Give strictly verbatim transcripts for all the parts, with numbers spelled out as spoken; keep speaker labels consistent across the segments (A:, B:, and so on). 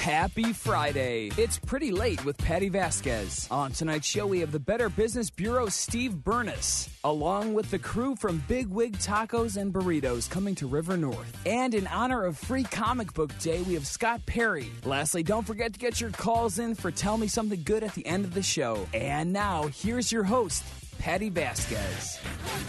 A: Happy Friday. It's Pretty Late with Patty Vasquez. On tonight's show, we have the Better Business Bureau's Steve Burness, along with the crew from Big Wig Tacos and Burritos coming to River North. And in honor of Free Comic Book Day, we have Scott Perry. Lastly, don't forget to get your calls in for Tell Me Something Good at the end of the show. And now, here's your host, Patty Vasquez.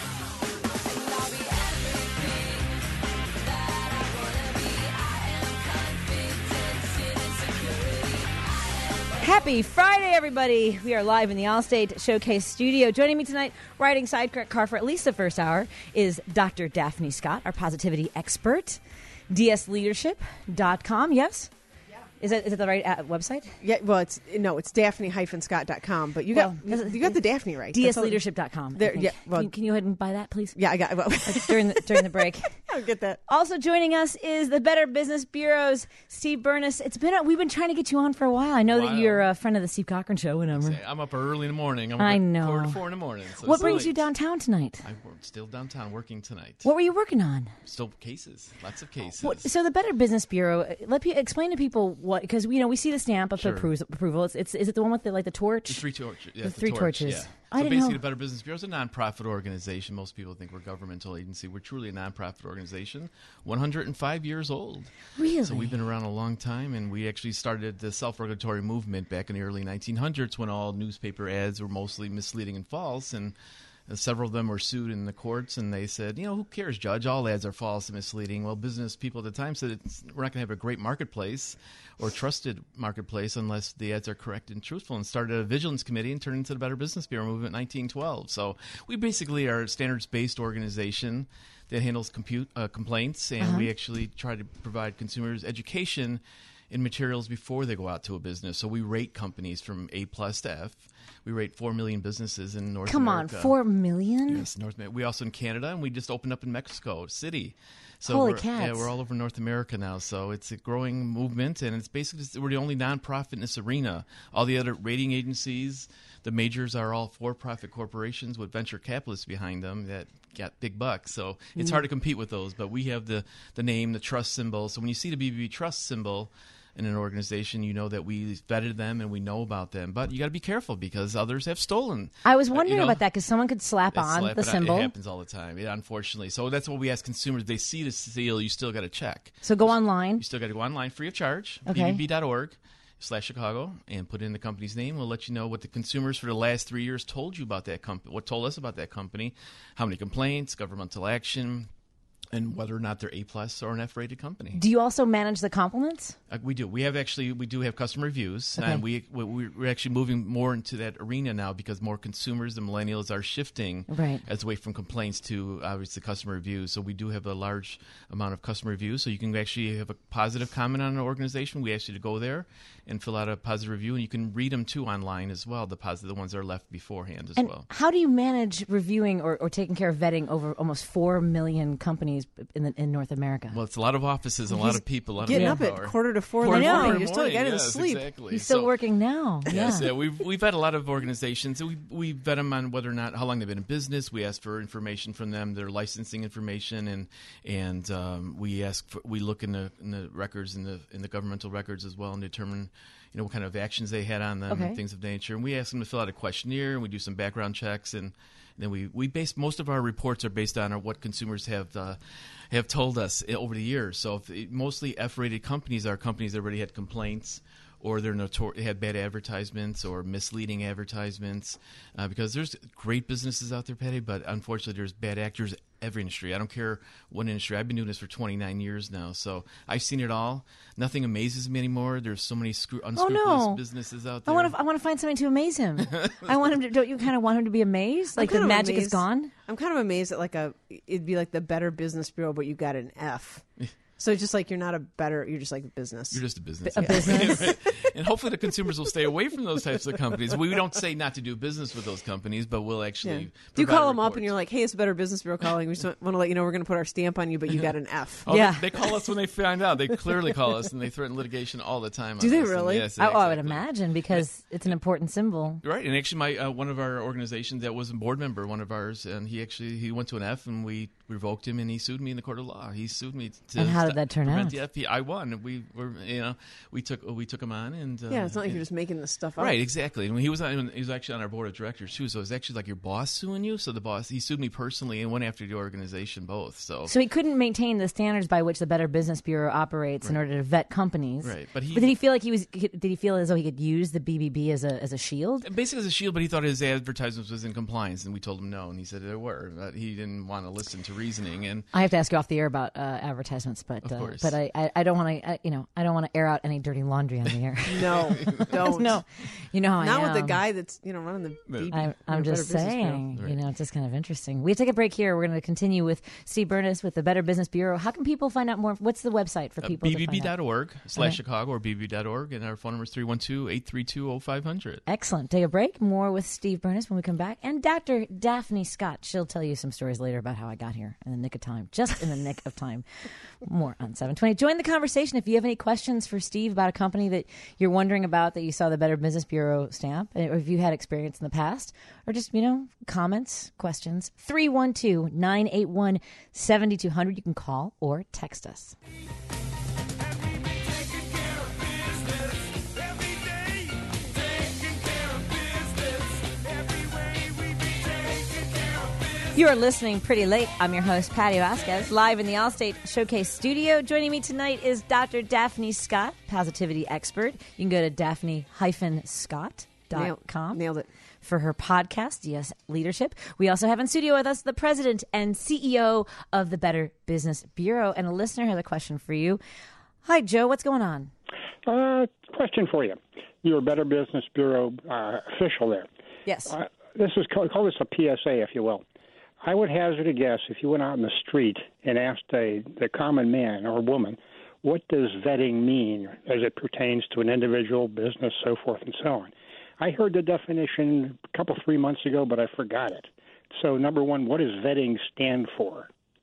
B: Happy Friday, everybody. We are live in the Allstate Showcase studio. Joining me tonight, riding sidecar for at least the first hour, is Doctor Daphne Scott, our positivity expert. D S leadership dot com, yes? Is that is it the right uh, website?
C: Yeah, well, it's no, it's Daphne Scott dot com, but you got well, you got the Daphne right.
B: D S leadership dot com.
C: There, yeah, well,
B: can, you, can you go ahead and buy that, please?
C: Yeah, I got it. Well,
B: during the, during the break.
C: I'll get that.
B: Also joining us is the Better Business Bureau's Steve Burness. It's been a, we've been trying to get you on for a while. I know wow. that you're a friend of the Steve Cochran Show. Whenever
D: I'm up early in the morning. I'm
B: I
D: up
B: know.
D: Four to four in the morning. So
B: what brings
D: late.
B: you downtown tonight?
D: I'm still downtown working tonight.
B: What were you working on?
D: Still cases, lots of cases.
B: What, so the Better Business Bureau. Let me explain to people what, because you know we see the stamp of
D: sure.
B: approval. It's, it's is it the one with the like the torch?
D: The three torches. Yeah,
B: the,
D: the
B: three
D: torch,
B: torches.
D: Yeah.
B: I
D: So
B: didn't
D: basically,
B: know.
D: the Better Business Bureau is a nonprofit organization. Most people think we're a governmental agency. We're truly a nonprofit organization. one hundred five years old.
B: Really?
D: So we've been around a long time, and we actually started the self-regulatory movement back in the early nineteen hundreds when all newspaper ads were mostly misleading and false, and Uh, several of them were sued in the courts, and they said, you know, who cares, Judge? All ads are false and misleading. Well, business people at the time said it's, we're not going to have a great marketplace or trusted marketplace unless the ads are correct and truthful, and started a vigilance committee and turned into the Better Business Bureau movement in nineteen twelve. So we basically are a standards-based organization that handles compute, uh, complaints, and uh-huh. we actually try to provide consumers education in materials before they go out to a business. So we rate companies from A plus to F. We rate four million businesses in North
B: Come
D: America.
B: Come on, four million?
D: Yes, North America. We also in Canada, and we just opened up in Mexico City. So
B: Holy
D: we're,
B: cats.
D: Yeah, we're all over North America now. So it's a growing movement, and it's basically we're the only nonprofit in this arena. All the other rating agencies, the majors, are all for-profit corporations with venture capitalists behind them that got big bucks. So it's mm. hard to compete with those. But we have the, the name, the trust symbol. So when you see the B B B trust symbol in an organization, you know that we vetted them and we know about them. But you got to be careful because others have stolen.
B: I was wondering
D: uh, you know,
B: about that because someone could slap on
D: slap
B: the
D: it
B: symbol.
D: On. It happens all the time, yeah, unfortunately. So that's what we ask consumers. They see the seal, you still got to check.
B: So go online.
D: You still got to go online free of charge,
B: okay.
D: b b b dot org slash Chicago, and put in the company's name. We'll let you know what the consumers for the last three years told you about that company, what told us about that company, how many complaints, governmental action, and whether or not they're A plus or an F rated company.
B: Do you also manage the compliments?
D: Uh, we do. We have actually we do have customer reviews,
B: okay.
D: and we, we we're actually moving more into that arena now because more consumers, the millennials, are shifting
B: right.
D: as away from complaints to obviously customer reviews. So we do have a large amount of customer reviews. So you can actually have a positive comment on an organization. We ask you to go there and fill out a positive review, and you can read them too online as well. The positive, the ones that are left beforehand as
B: and
D: well.
B: How do you manage reviewing or, or taking care of vetting over almost four million companies in the, in North America?
D: Well, it's a lot of offices, a
C: He's
D: lot of people, a lot
C: getting
D: of
C: up at quarter to four.
D: Quarter
C: in the morning.
D: morning.
C: You're still getting
D: yes,
C: to sleep.
D: Exactly.
B: He's still
D: so,
B: working now.
D: Yes,
B: yeah.
D: yeah. We've we've had a lot of organizations. We we vet them on whether or not how long they've been in business. We ask for information from them, their licensing information, and and um, we ask for, we look in the in the records in the in the governmental records as well and determine you know what kind of actions they had on them
B: okay.
D: and things of that nature. And we ask them to fill out a questionnaire, and we do some background checks, and then we we base most of our reports are based on what consumers have uh, have told us over the years. So if it, mostly F-rated companies are companies that already had complaints, or they're notor- they had bad advertisements or misleading advertisements, uh, because there's great businesses out there, Patty, but unfortunately there's bad actors every industry. I don't care what industry. I've been doing this for twenty-nine years now, so I've seen it all. Nothing amazes me anymore. There's so many screw- unscrupulous
B: oh, no.
D: businesses out there.
B: I want to. I want to find something to amaze him. I want him to. Don't you kind of want him to be amazed? Like the magic
C: amazed.
B: is gone.
C: I'm kind of amazed at like a. It'd be like the Better Business Bureau, but you got an F. So it's just like you're not a better, you're just like a business.
D: You're just a business.
B: A
D: yeah.
B: business.
D: And hopefully the consumers will stay away from those types of companies. We don't say not to do business with those companies, but we'll actually
C: yeah. Do you call them up and you're like, hey, it's a Better Business Bureau calling. We just want to let you know we're going to put our stamp on you, but you got an F.
D: Oh,
B: yeah.
D: They, they call us when they find out. They clearly call us, and they threaten litigation all the time.
C: Do
D: on
C: they
D: us.
C: really?
D: And yes,
B: I,
D: exactly.
B: oh, I would imagine because it's an important symbol.
D: Right. And actually, my uh, one of our organizations that was a board member, one of ours, and he actually he went to an F, and we revoked him, and he sued me in the court of law. He sued me to
B: and how did that turn
D: prevent
B: out?
D: the F B I. I won. We were, you know, we took we took him on, and uh,
C: Yeah, it's not like you're just making this stuff up.
D: right, exactly. And he was on, he was actually on our board of directors too. So it was actually like your boss suing you. So the boss he sued me personally and went after the organization both. So
B: So he couldn't maintain the standards by which the Better Business Bureau operates in order to vet companies.
D: Right, but he-
B: did he feel like he was? Did he feel as though he could use the B B B as a as a shield?
D: basically as a shield, but he thought his advertisements was in compliance, and we told him no, and he said there were. But he didn't want to listen to reasoning, and
B: I have to ask you off the air about uh, advertisements, but
D: Of
B: uh,
D: course.
B: but I, I, I don't want to you know I don't want to air out any dirty laundry on the air.
C: No, don't.
B: no, you know how
C: Not
B: I
C: with the
B: am.
C: guy that's you know running the. B B,
B: I,
C: you know,
B: I'm
C: Better
B: just
C: Business Bureau.
B: saying,
D: Right.
B: you know, it's just kind of interesting. We take a break here. We're going to continue with Steve Burness with the Better Business Bureau. How can people find out more? What's the website for people?
D: B
B: to
D: B B
B: find out?
D: dot org slash
B: Okay.
D: Chicago or B B B dot org, and our phone number is three one two, eight three two, oh five hundred.
B: Excellent. Take a break. More with Steve Burness when we come back. And Doctor Daphne Scott. She'll tell you some stories later about how I got here in the nick of time. Just in the nick of time. More on seven twenty. Join the conversation if you have any questions for Steve about a company that you're wondering about that you saw the Better Business Bureau stamp, or if you had experience in the past, or just, you know, comments, questions. three one two, nine eight one, seven two zero zero. You can call or text us. You are listening Pretty Late. I'm your host, Patty Vasquez, live in the Allstate Showcase studio. Joining me tonight is Doctor Daphne Scott, positivity expert. You can go to daphne dash scott dot com
C: Nailed, nailed it.
B: for her podcast, D S Leadership. We also have in studio with us the president and C E O of the Better Business Bureau, and a listener has a question for you. Hi, Joe. What's going on?
E: Uh, question for you. You're a Better Business Bureau uh, official there.
B: Yes.
E: Uh, this is call, call this a P S A, if you will. I would hazard a guess if you went out in the street and asked a the common man or woman, what does vetting mean as it pertains to an individual, business, so forth and so on. I heard the definition a couple, three months ago, but I forgot it. So, number one, what does vetting stand for?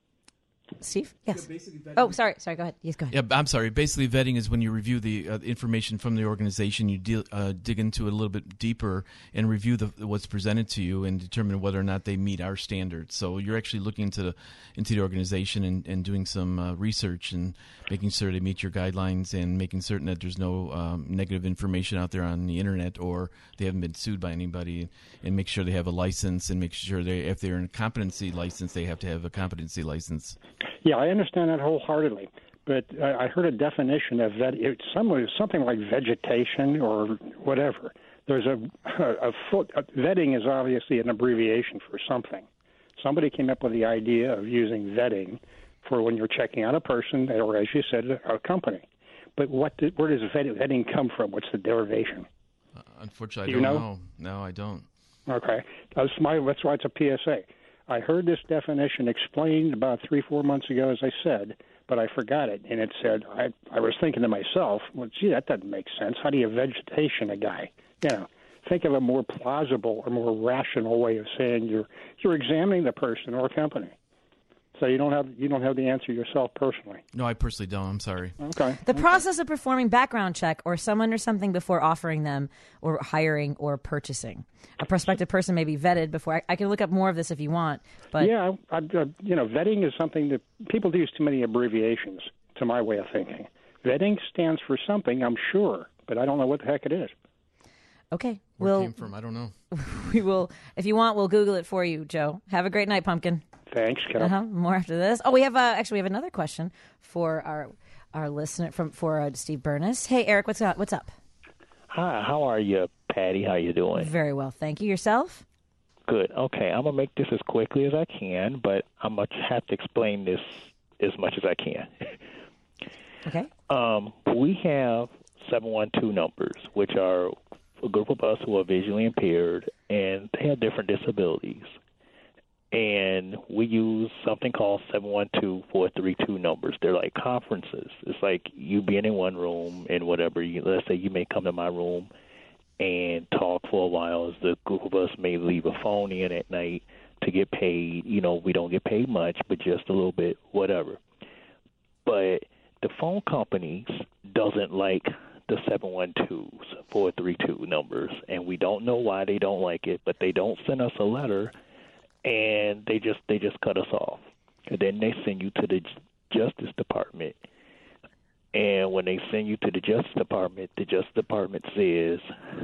B: Steve? Yes. Oh, sorry. Sorry. Go ahead. Yes, go ahead.
D: Yeah, I'm sorry. Basically, vetting is when you review the uh, information from the organization, you deal, uh, dig into it a little bit deeper and review the, what's presented to you and determine whether or not they meet our standards. So you're actually looking into the, into the organization and, and doing some uh, research and making sure they meet your guidelines and making certain that there's no um, negative information out there on the internet or they haven't been sued by anybody, and make sure they have a license and make sure they, if they're in a competency license, they have to have a competency license.
E: Yeah, I understand that wholeheartedly, but uh, I heard a definition of vet. It's some, something like vegetation or whatever. There's a, a, a foot. A, vetting is obviously an abbreviation for something. Somebody came up with the idea of using vetting for when you're checking out a person or, as you said, a company. But what? Did, where does vet, vetting come from? What's the derivation?
D: Uh, unfortunately, I
E: Do you
D: don't
E: know?
D: know. No, I don't.
E: Okay, that's my. That's why it's a P S A. I heard this definition explained about three, four months ago, as I said, but I forgot it. And it said, I, I was thinking to myself, well, gee, that doesn't make sense. How do you vegetation a guy? You know, think of a more plausible or more rational way of saying you're you're examining the person or company. So you don't have you don't have the answer yourself personally.
D: No, I personally don't. I'm sorry.
E: Okay.
B: The process of performing background check or someone or something before offering them or hiring or purchasing. A prospective person may be vetted before. I, I can look up more of this if you want. But
E: yeah, I, I, you know, vetting is something that people use too many abbreviations, to my way of thinking. Vetting stands for something, I'm sure, but I don't know what the heck it is.
B: Okay.
D: Where it
B: We'll,
D: came from, I don't know.
B: we will, if you want, we'll Google it for you, Joe. Have a great night, Pumpkin.
E: Thanks, kiddo.
B: Uh-huh. More after this. Oh, we have, uh, actually, we have another question for our our listener, from for uh, Steve Burness. Hey, Eric, what's up? What's up?
F: Hi, how are you, Patty? How you doing?
B: Very well, thank you. Yourself?
F: Good. Okay, I'm gonna make this as quickly as I can, but I'm gonna have to explain this as much as I can.
B: Okay.
F: Um, we have seven one two numbers, which are a group of us who are visually impaired, and they have different disabilities. And we use something called seven one two, four three two numbers. They're like conferences. It's like you being in one room and whatever. You, let's say you may come to my room and talk for a while. As the group of us may leave a phone in at night to get paid. You know, we don't get paid much, but just a little bit, whatever. But the phone companies doesn't like the seven one twos, four three two numbers, and we don't know why they don't like it, but they don't send us a letter. And they just they just cut us off. And then they send you to the Justice Department And when they send you to the Justice Department, the Justice Department says,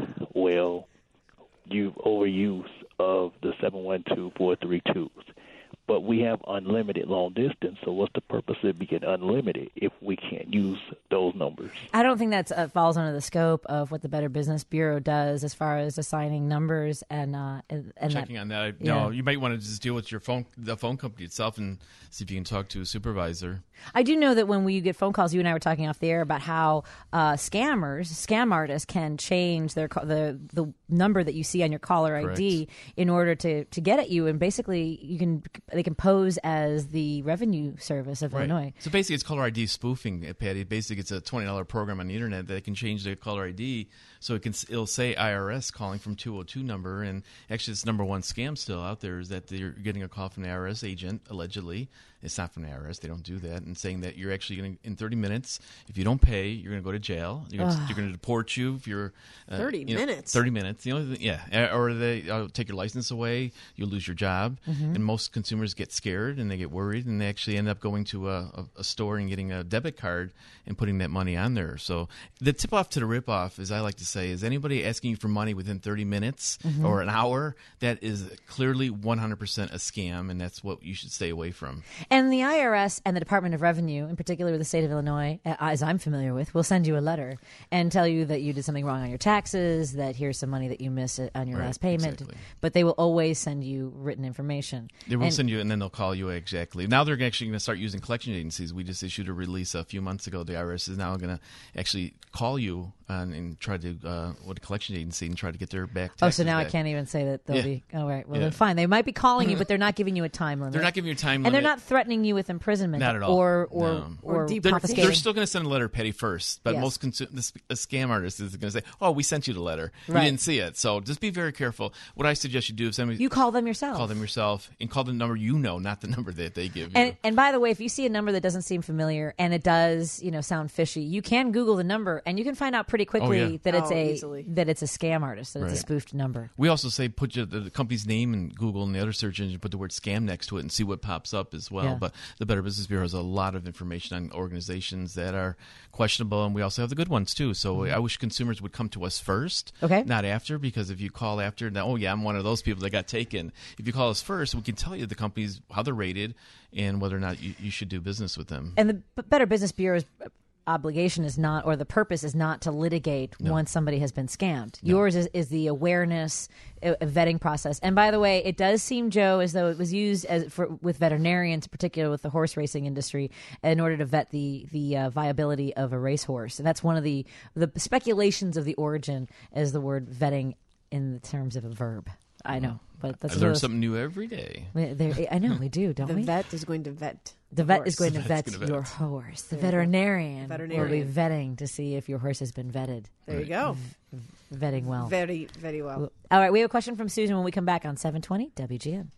F: well, you've overuse of the seven one two four three twos. But we have unlimited long distance, so what's the purpose of being unlimited if we can't use those numbers?
B: I don't think that uh, falls under the scope of what the Better Business Bureau does as far as assigning numbers and uh, and, and
D: checking
B: that,
D: on that.
B: yeah.
D: No, you might want to just deal with your phone, the phone company itself, and see if you can talk to a supervisor.
B: I do know that when we get phone calls, you and I were talking off the air about how uh, scammers, scam artists, can change their ca- the the number that you see on your caller
D: Correct.
B: I D in order to, to get at you, and basically you can they can pose as the revenue service of
D: Right.
B: Illinois.
D: So basically, it's caller I D spoofing, Patty. Basically, it's a twenty dollar program on the internet that can change the caller I D so it can it'll say I R S calling from two oh two number, and actually, it's number one scam still out there is that they're getting a call from the I R S agent allegedly. It's not from the I R S; they don't do that, and saying that you're actually going to in thirty minutes, if you don't pay, you're going to go to jail. You're going to, to deport you if you're uh,
C: thirty
D: you know,
C: minutes.
D: Thirty minutes. The only thing, yeah, or they uh, take your license away. You'll lose your job,
B: Mm-hmm.
D: and most consumers get scared and they get worried, and they actually end up going to a, a, a store and getting a debit card and putting that money on there. So the tip off to the rip off, as I like to say, is anybody asking you for money within thirty minutes
B: Mm-hmm.
D: or an hour, that is clearly one hundred percent a scam, and that's what you should stay away from.
B: And the I R S and the Department of Revenue, in particular the state of Illinois, uh, as I'm familiar with, will send you a letter and tell you that you did something wrong on your taxes, that here's some money that you missed on your
D: Right,
B: last payment.
D: exactly.
B: But they will always send you written information.
D: They will
B: And-
D: send you, and then they'll call you exactly. Now they're actually going to start using collection agencies. We just issued a release a few months ago. The I R S is now going to actually call you and, and try to, uh, what a collection agency, and try to get their back taxes
B: Oh, so now
D: back.
B: I can't even say that they'll
D: Yeah.
B: be. Oh, right. Well,
D: Yeah.
B: then fine. They might be calling you, but they're not giving you a time limit.
D: They're not giving you a time
B: and
D: limit.
B: they're not threatening you with imprisonment.
D: Not at all.
B: Or or
D: No.
B: or,
C: Or deep-
D: They're,
B: confiscating.
D: they're still going to send a letter, Petty, first. But
B: Yes.
D: most consu- this, a scam artist is going to say, "Oh, we sent you the letter.
B: Right.
D: You didn't see it." So just be very careful. What I suggest you do is somebody
B: You call them yourself.
D: call them yourself and call the number you know, not the number that they give you.
B: And, and by the way, if you see a number that doesn't seem familiar and it does, you know, sound fishy, you can Google the number and you can find out pretty quickly
D: Oh, yeah.
B: that it's
C: Oh,
B: a
C: easily.
B: that it's a scam artist, that it's a
D: Right.
B: spoofed number.
D: We also say put your, the, the company's name in Google and the other search engine, put the word scam next to it and see what pops up as well.
B: Yeah.
D: But the Better Business Bureau has a lot of information on organizations that are questionable, and we also have the good ones too. So I wish consumers would come to us first,
B: Okay.
D: not after, because if you call after, now, oh yeah, I'm one of those people that got taken. If you call us first, we can tell you the companies, how they're rated, and whether or not you, you should do business with them.
B: And the B- Better Business Bureau's obligation is not, or the purpose is not to litigate once somebody has been scammed. Yours is, is the awareness, uh, vetting process. And by the way, it does seem, Joe, as though it was used as for with veterinarians, particularly with the horse racing industry, in order to vet the the uh, viability of a racehorse. And that's one of the the speculations of the origin as the word vetting in the terms of a verb. I know, but that's
D: I
B: one of
D: learn
B: those-
D: something new every day.
B: we- there- I know we do, don't
C: The
B: we?
C: vet is going to vet.
B: The vet
C: horse.
B: is going to
D: The
B: vet
D: vet's gonna
B: your
D: vet.
B: horse. The
C: There you go.
B: veterinarian,
C: Veterinarian.
B: will be vetting to see if your horse has been vetted.
C: There you go.
B: Vetting well.
C: Very, very well.
B: All right, we have a question from Susan when we come back on seven twenty W G N.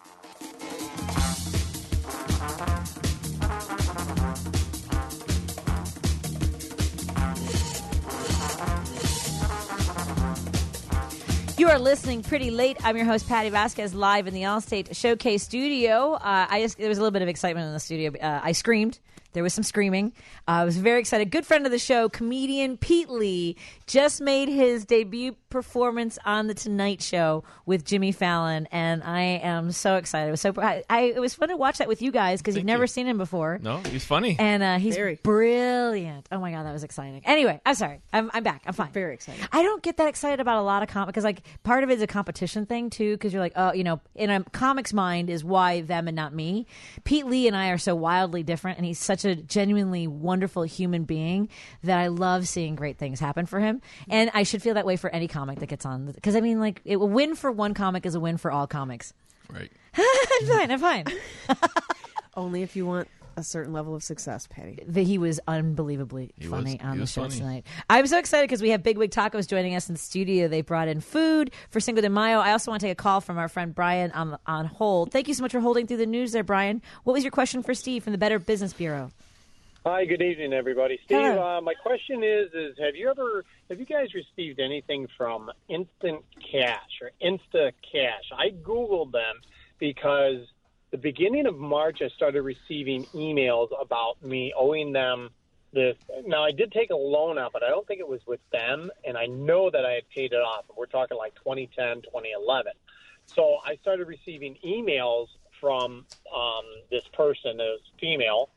B: You are listening pretty late. I'm your host, Patty Vasquez, live in the Allstate Showcase studio. Uh, I just, there was a little bit of excitement in the studio. Uh, I screamed. There was some screaming. Uh, I was very excited. Good friend of the show, comedian Pete Lee, just made his debut performance on the Tonight Show with Jimmy Fallon, and I am so excited. It was so I, I, it was fun to watch that with you guys because you've
D: Thank
B: never
D: you.
B: seen him before.
D: No, he's funny.
B: And uh, he's
C: Very.
B: brilliant. Oh my god, that was exciting. Anyway, I'm sorry. I'm, I'm back. I'm fine.
C: Very excited.
B: I don't get that excited about a lot of comics because, like, part of it is a competition thing too. Because you're like, oh, you know, in a comic's mind is why them and not me. Pete Lee and I are so wildly different, and he's such a genuinely wonderful human being that I love seeing great things happen for him. And I should feel that way for any comic that gets on. Because I mean, like, it, a win for one comic is a win for all comics.
D: Right.
B: I'm fine. I'm fine.
C: Only if you want a certain level of success, Patty.
B: That he was unbelievably
D: He
B: funny
D: was-
B: on
D: he
B: the
D: was
B: show
D: funny.
B: tonight. I'm so excited because we have Big Wig Tacos joining us in the studio. They brought in food for Cinco de Mayo. I also want to take a call from our friend Brian on on hold. Thank you so much for holding through the news there, Brian. What was your question for Steve from the Better Business Bureau?
G: Hi, good evening, everybody. Steve,
B: Hello.
G: uh, my question is: is have you ever, have you guys received anything from Instant Cash or Insta Cash? I Googled them because the beginning of March, I started receiving emails about me owing them this. Now, I did take a loan out, but I don't think it was with them, and I know that I had paid it off. We're talking like twenty ten, twenty eleven. So I started receiving emails from um, this person, this female,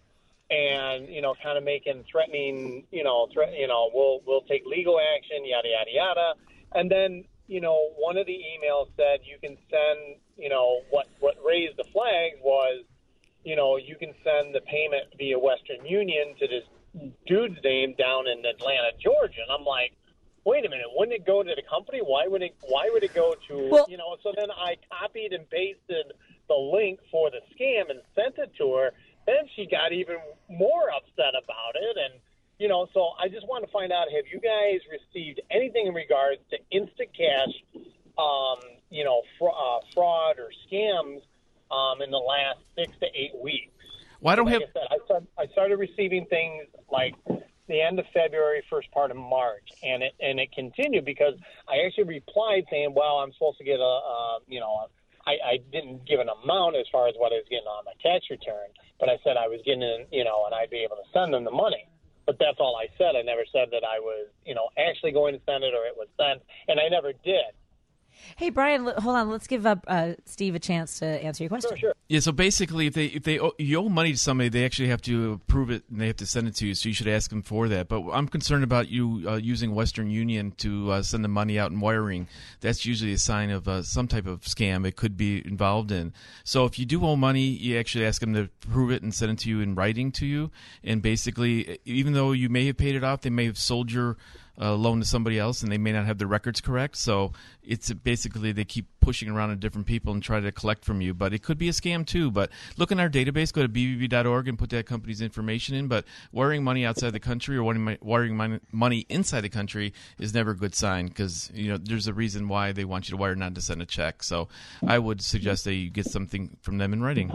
G: and, you know, kind of making threatening, you know, threat, you know, we'll we'll take legal action, yada, yada, yada. And then, you know, one of the emails said you can send, you know, what, what raised the flags was, you know, you can send the payment via Western Union to this dude's name down in Atlanta, Georgia. And I'm like, wait a minute, wouldn't it go to the company? Why would it, why would it go to,
B: Well,
G: you know, so then I copied and pasted the link for the scam and sent it to her. Then she got even more upset about it. And, you know, so I just want to find out, have you guys received anything in regards to Instacash, um, you know, fra- uh, fraud or scams um, in the last six to eight weeks?
D: Well, I don't
G: like
D: have.
G: I, said, I, started, I started receiving things like the end of February, first part of March, and it and it continued because I actually replied saying, well, I'm supposed to get a, a you know, a, I, I didn't give an amount as far as what I was getting on my tax return, but I said I was getting, you know, and I'd be able to send them the money. But that's all I said. I never said that I was, you know, actually going to send it or it was sent, and I never did.
B: Hey, Brian, l- hold on. Let's give up uh, Steve a chance to answer your question.
G: Sure, sure.
D: Yeah, so basically, if they if they owe, you owe money to somebody, they actually have to approve it and they have to send it to you. So you should ask them for that. But I'm concerned about you uh, using Western Union to uh, send the money out and wiring. That's usually a sign of uh, some type of scam it could be involved in. So if you do owe money, you actually ask them to prove it and send it to you in writing to you. And basically, even though you may have paid it off, they may have sold your Uh, loan to somebody else, and they may not have the records correct. So it's basically they keep pushing around to different people and try to collect from you. But it could be a scam too. But look in our database, go to b b b dot org and put that company's information in. But wiring money outside the country or wiring wiring money, money inside the country is never a good sign because you know there's a reason why they want you to wire, not to send a check. So I would suggest that you get something from them in writing.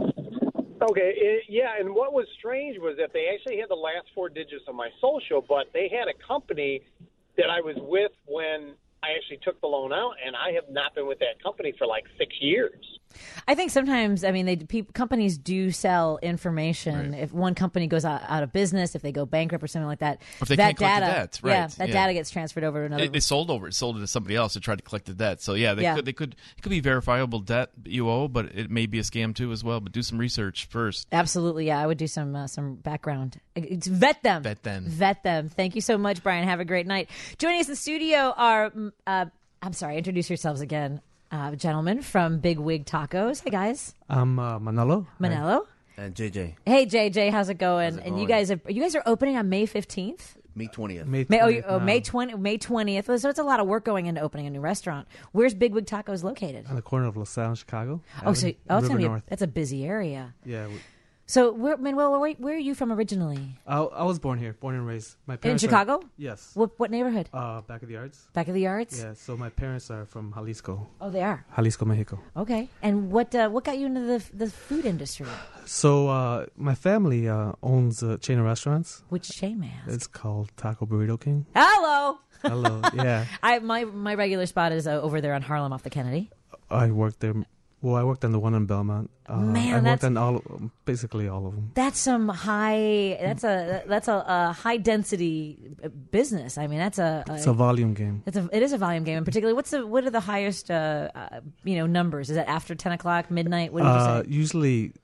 G: Okay, it, yeah, and what was strange was that they actually had the last four digits of my social, but they had a company that I was with when I actually took the loan out, and I have not been with that company for like six years.
B: I think sometimes, I mean, they pe- companies do sell information.
D: Right.
B: If one company goes out, out of business, if they go bankrupt or something like that,
D: If they
B: that
D: can't collect
B: data,
D: the debt, right,
B: yeah, that
D: yeah.
B: data gets transferred over to another.
D: They, they sold over it, sold it to somebody else to try to collect the debt. So yeah, they
B: Yeah.
D: could they could it could be verifiable debt that you owe, but it may be a scam too as well. But do some research first.
B: Absolutely, yeah. I would do some uh, some background. It's vet them.
D: Vet them.
B: Vet them. Thank you so much, Brian. Have a great night. Joining us in the studio are, mm, uh, I'm sorry, introduce yourselves again. Uh, gentlemen from Big Wig Tacos. Hey, guys.
H: I'm uh, Manolo.
B: Manello.
I: And J J,
B: Hey, J J. How's it going?
I: How's it
B: and you
I: going?
B: guys are you guys are opening on May fifteenth?
I: May twentieth.
H: May
B: May, oh,
H: twentieth
B: you- oh,
H: now,
B: May twentieth. May twentieth. So it's a lot of work going into opening a new restaurant. Where's Big Wig Tacos located?
H: on the corner of LaSalle and Chicago.
B: Oh, so
H: Avenue,
B: oh, it's
H: River
B: gonna be a,
H: North.
B: that's a busy area.
H: Yeah, we,
B: So, where, Manuel, where, where are you from originally?
H: I, I was born here, born and raised. My
B: In
H: parents are-
B: Chicago?
H: yes.
B: What what neighborhood?
H: Uh, back of the yards.
B: Back of the yards?
H: Yeah. So my parents are from Jalisco,
B: Oh, they are.
H: Jalisco, Mexico.
B: Okay. And what uh, what got you into the the food industry?
H: So uh, my family uh, owns a chain of restaurants.
B: Which chain, man?
H: It's called Taco Burrito King.
B: Hello.
H: Hello. Yeah.
B: I my my regular spot is uh, over there on Harlem off the Kennedy.
H: I worked there. Well, I worked on the one in Belmont. Uh,
B: Man,
H: I
B: that's-
H: worked on all, basically all of them.
B: That's some high. That's a that's a, a high density business. I mean, that's a. a
H: It's a volume game.
B: It's a, it is a volume game, and particularly, what's the what are the highest uh, uh, you know numbers? Is that after ten o'clock, midnight? What did
H: Uh,
B: you say?
H: usually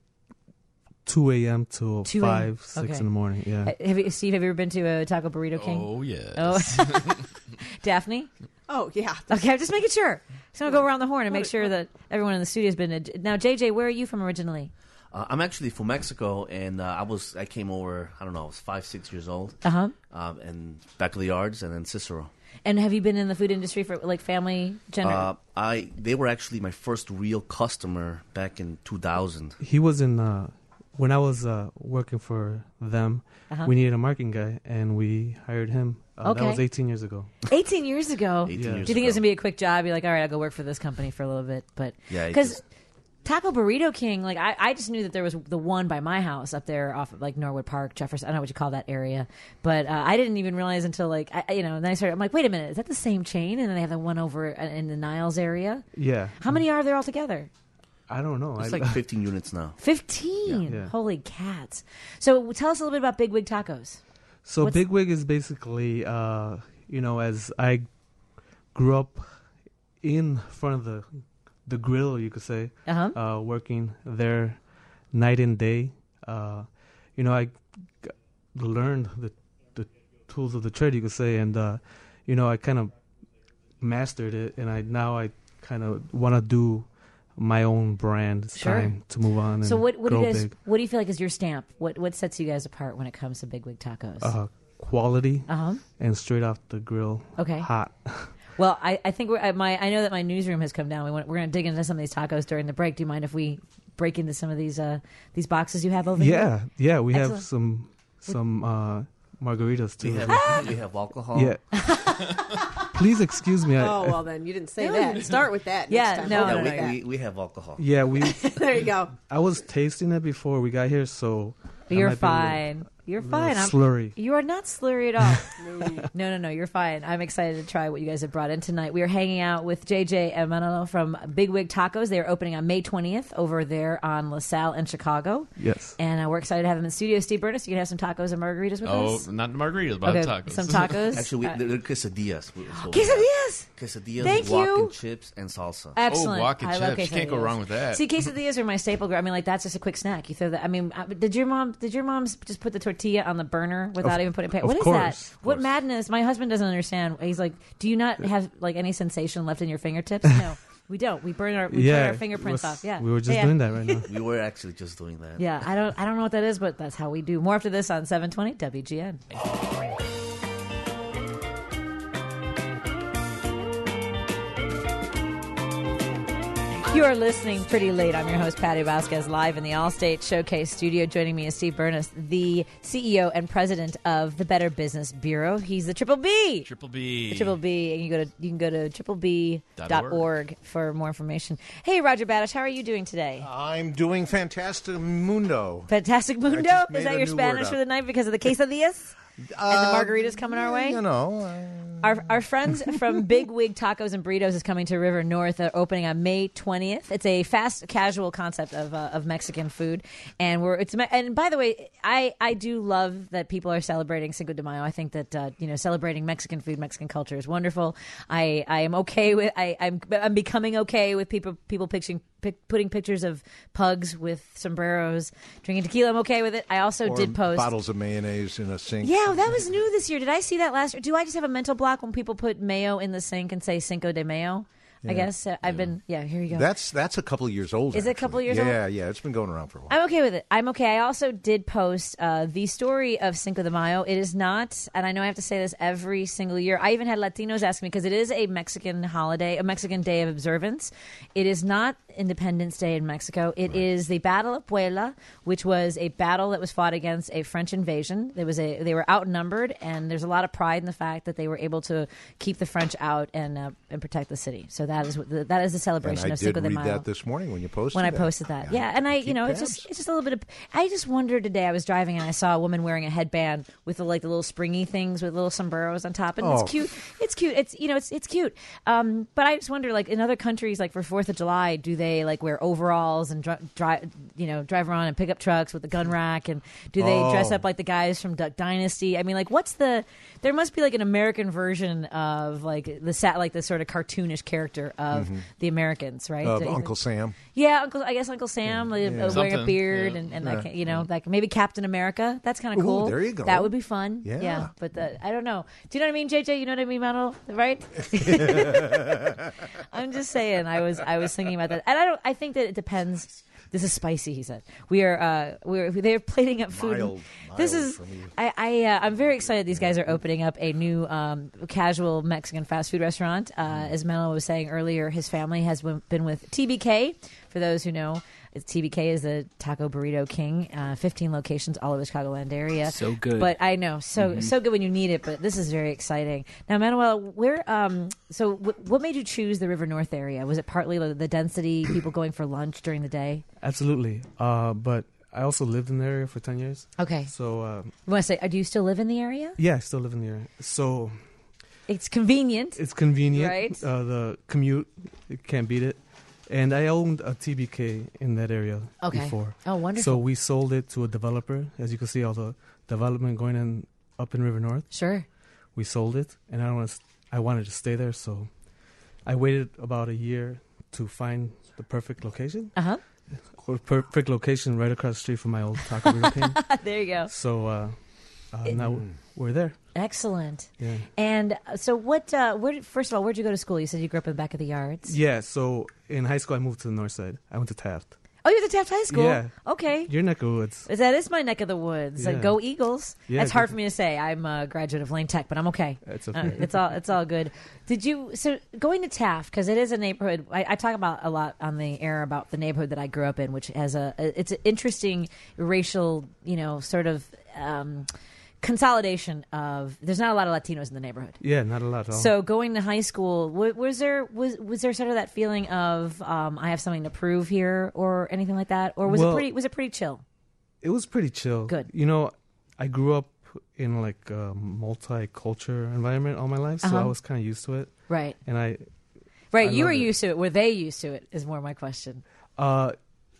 H: two a.m. to
B: two a.m.
H: five, six
B: Okay.
H: in the morning. Yeah.
B: Uh, Have you, Steve? Have you ever been to a Taco Burrito King?
D: Oh yes.
B: Oh. Daphne.
C: Oh yeah.
B: Okay, I'm just making sure. Just gonna go around the horn and make sure that everyone in the studio has been. Now, J J, where are you from originally?
I: Uh, I'm actually from Mexico, and uh, I was I came over. I don't know. I was five, six years old.
B: Uh huh.
I: Um, and back of the yards, and then Cicero.
B: And have you been in the food industry for like family, gender?
I: Uh, I they were actually my first real customer back in two thousand.
H: He was in uh, when I was uh, working for them.
B: Uh-huh.
H: We needed a marketing guy, and we hired him. Uh,
B: Okay.
H: That was eighteen years ago.
B: eighteen years ago.
I: eighteen
H: Yeah.
I: years
B: Do you think
I: ago.
B: it was gonna be a quick job? You're like, all right, I'll go work for this company for a little bit, but
I: Yeah, it
B: because
I: just-
B: Taco Burrito King, like I, I just knew that there was the one by my house up there off of like Norwood Park, Jefferson. I don't know what you call that area, but uh, I didn't even realize until like I, I- you know. And then I started. I'm like, wait a minute, is that the same chain? And then they have the one over in the Niles area.
H: Yeah.
B: How many are there altogether?
H: I don't know.
I: It's
H: I,
I: like fifteen units now.
B: Fifteen.
H: Yeah.
B: Holy cats! So tell us a little bit about Big Wig Tacos.
H: So
B: What's-
H: Big Wig is basically, uh, you know, as I grew up in front of the the grill, you could say,
B: Uh-huh.
H: uh, working there night and day. Uh, you know, I g- learned the the tools of the trade, you could say, and uh, you know, I kind of mastered it, and I now I kind of want to do my own brand. It's
B: Sure.
H: time to move on.
B: So
H: and
B: what, what do
H: grow
B: you guys?
H: big.
B: What do you feel like is your stamp? What what sets you guys apart when it comes to Big Wig Tacos?
H: Uh, quality
B: Uh-huh.
H: and straight off the grill.
B: Okay.
H: Hot.
B: Well, I, I think we're, I- my I know that my newsroom has come down. We want, we're going to dig into some of these tacos during the break. Do you mind if we break into some of these uh, these boxes you have over here?
H: Yeah, yeah. We
B: Excellent.
H: have some some uh, margaritas too.
I: We have, we have alcohol.
H: Yeah. Please excuse me. I,
C: Oh well, then you didn't say that. Start with that. Next
B: Yeah,
C: time.
B: no,
C: Open
B: no,
I: we,
C: with that.
I: we, we have alcohol.
H: yeah, we.
C: There you go.
H: I was tasting it before we got here, so I
B: You're
H: might be a little-
B: fine. You're
H: little
B: fine. I'm,
H: slurry.
B: You are not slurry at all. no, no, no. You're fine. I'm excited to try what you guys have brought in tonight. We are hanging out with J J and Manolo from Big Wig Tacos. They are opening on May twentieth over there on LaSalle in Chicago.
H: Yes.
B: And uh, we're excited to have him in studio. Steve Burness, you can have some tacos and margaritas with
D: Oh,
B: us.
D: not margaritas, but
B: Okay,
D: tacos.
B: some tacos.
I: Actually, we,
B: Uh,
I: they're, they're quesadillas. We- so we have
B: quesadillas.
I: Quesadillas,
B: Thank
I: guac
B: you.
I: and chips, and salsa.
B: Excellent.
D: Oh, guac and
B: I love
D: chips. You can't go
B: quesadillas.
D: wrong with that.
B: See, quesadillas are my staple. gr- I mean, like that's just a quick snack. You throw that. I mean, uh, did your mom? Did your mom just put the tortilla on the burner without
H: Of-
B: even putting? Pa-
H: of
B: what is
H: course,
B: that?
H: of
B: What
H: course.
B: madness? My husband doesn't understand. He's like, "Do you not have like any sensation left in your fingertips?" No, we don't. We burn our we
H: yeah.
B: burn our fingerprints
H: was-
B: off. Yeah,
H: We were just
B: yeah.
H: doing that right now.
I: We were actually just doing that.
B: Yeah, I don't. I don't know what that is, but that's how we do. More after this on seven twenty W G N. You are listening pretty late. I'm your host, Patty Vasquez, live in the Allstate Showcase studio. Joining me is Steve Burness, the C E O and president of the Better Business Bureau. He's the Triple B.
D: Triple B.
B: The Triple B, and you go to you can go to triple b
D: Dot
B: dot
D: org.
B: org for more information. Hey, Roger Badish, how are you doing today?
J: I'm doing fantastic mundo.
B: Fantastic Mundo.
J: just
B: Is
J: made
B: that
J: a
B: your
J: new
B: Spanish
J: word
B: for
J: up.
B: the night because of the quesadillas and the margaritas coming our way?
J: You know,
B: Our, our friends from Big Wig Tacos and Burritos is coming to River North, uh, opening on May twentieth. It's a fast casual concept of uh, of Mexican food, and we're it's and by the way, I, I do love that people are celebrating Cinco de Mayo. I think that uh, you know celebrating Mexican food, Mexican culture is wonderful. I, I am okay with I I'm I'm becoming okay with people people picturing. Pic, putting pictures of pugs with sombreros drinking tequila. I'm okay with it. I also
J: or
B: did post
J: bottles of mayonnaise in a sink.
B: Yeah, that was new this year. Did I see that last year? Do I just have a mental block when people put mayo in the sink and say Cinco de Mayo? I guess uh, I've been. Yeah, here you go.
J: That's that's a couple of years old.
B: Is it a
J: actually.
B: couple of years
J: yeah,
B: old?
J: Yeah, It's been going around for a while.
B: I'm okay with it. I'm okay. I also did post uh, the story of Cinco de Mayo. It is not, and I know I have to say this every single year. I even had Latinos ask me because it is a Mexican holiday, a Mexican day of observance. It is not Independence Day in Mexico. It is the Battle of Puebla, which was a battle that was fought against a French invasion. There was a they were outnumbered, and there's a lot of pride in the fact that they were able to keep the French out and uh, and protect the city. So that is what the, that is the
J: And
B: celebration
J: I
B: of
J: did
B: Cinco de
J: read
B: Mayo.
J: that this morning when you posted
B: when I
J: that.
B: posted that. Yeah, and I, you
J: Keep
B: know, it's
J: tabs.
B: just it's just a little bit of. I just wondered today. I was driving and I saw a woman wearing a headband with the like the little springy things with little sombreros on top, and
J: Oh.
B: it's cute. It's cute. It's you know, it's it's cute. Um, but I just wonder, like in other countries, like for Fourth of July, do they like wear overalls and dri- drive, you know, drive around in pickup trucks with the gun rack, and do they dress
J: Oh.
B: up like the guys from Duck Dynasty? I mean, like, what's the? There must be like an American version of like the sat like the sort of cartoonish character of the Americans, right?
J: Of
B: Do you
J: Uncle
B: think-
J: Sam.
B: Yeah, Uncle. I guess Uncle Sam like, uh, wearing a
D: Something,
B: beard
D: yeah.
B: and, and
J: Yeah.
B: like you know, like maybe Captain America. That's kind of
J: Ooh,
B: cool.
J: there you go.
B: That would be fun.
J: Yeah.
B: but the, I don't know. Do you know what I mean, J J? You know what I mean, Manuel? Right? I'm just saying. I was I was thinking about that, and I don't. I think that it depends. This is spicy, he said. We are uh, we're they're plating up food.
J: Mild,
B: this
J: mild
B: is
J: for me.
B: I, I uh, I'm very excited. These guys are opening up a new um, casual Mexican fast food restaurant. Uh, as Melo was saying earlier, his family has w- been with T B K. For those who know, T B K is the Taco Burrito King. Uh, fifteen locations all over the Chicagoland area.
A: So good.
B: But I know so so good when you need it. But this is very exciting. Now, Manuel, where um so w- what made you choose the River North area? Was it partly the the density, people going for lunch during the day?
H: Absolutely. Uh, but I also lived in the area for ten years.
B: Okay.
H: So, um,
B: You want to say, uh, do you still live in the area?
H: yeah, I still live in the area. So
B: It's convenient.
H: it's convenient.
B: Right.
H: Uh, the commute, you can't beat it. And I owned a T B K in that area
B: Okay.
H: before.
B: Oh, wonderful.
H: So we sold it to a developer. As you can see, all the development going in up in River North.
B: Sure.
H: We sold it, and I don't want to, I wanted to stay there, so I waited about a year to find the perfect location.
B: Uh-huh.
H: Perfect location right across the street from my old Taco Burrito King.
B: There you go.
H: So uh, uh, now we're there.
B: Excellent.
H: Yeah.
B: And uh, so what, uh, where, first of all, where'd you go to school? You said you grew up in the back of the yards.
H: Yeah, so in high school I moved to the north side. I went to Taft.
B: Oh, you're at the Taft High School?
H: Yeah.
B: Okay.
H: Your neck of the woods.
B: That is my neck of the woods.
H: Yeah.
B: Like, go Eagles.
H: Yeah,
B: That's hard
H: go-
B: for me to say. I'm a graduate of Lane Tech, but I'm okay.
H: It's
B: Uh,
H: okay.
B: it's all it's all good. Did you so going to Taft, because it is a neighborhood? I, I talk about a lot on the air about the neighborhood that I grew up in, which has a, a it's an interesting racial, you know, sort of um, consolidation of. There's not a lot of Latinos in the neighborhood.
H: Yeah, not a lot at all.
B: So going to high school, w- was there was was there sort of that feeling of um, I have something to prove here, or anything like that, or was it
H: Well-
B: pretty was it pretty chill?
H: It was pretty chill.
B: Good.
H: You know, I grew up in like a multicultural environment all my life, so
B: Uh-huh.
H: I was kind of used to it.
B: Right.
H: And I,
B: Right,
H: I
B: you
H: love
B: were
H: it.
B: used to it. Were they used to it? Is more my question.
H: Uh,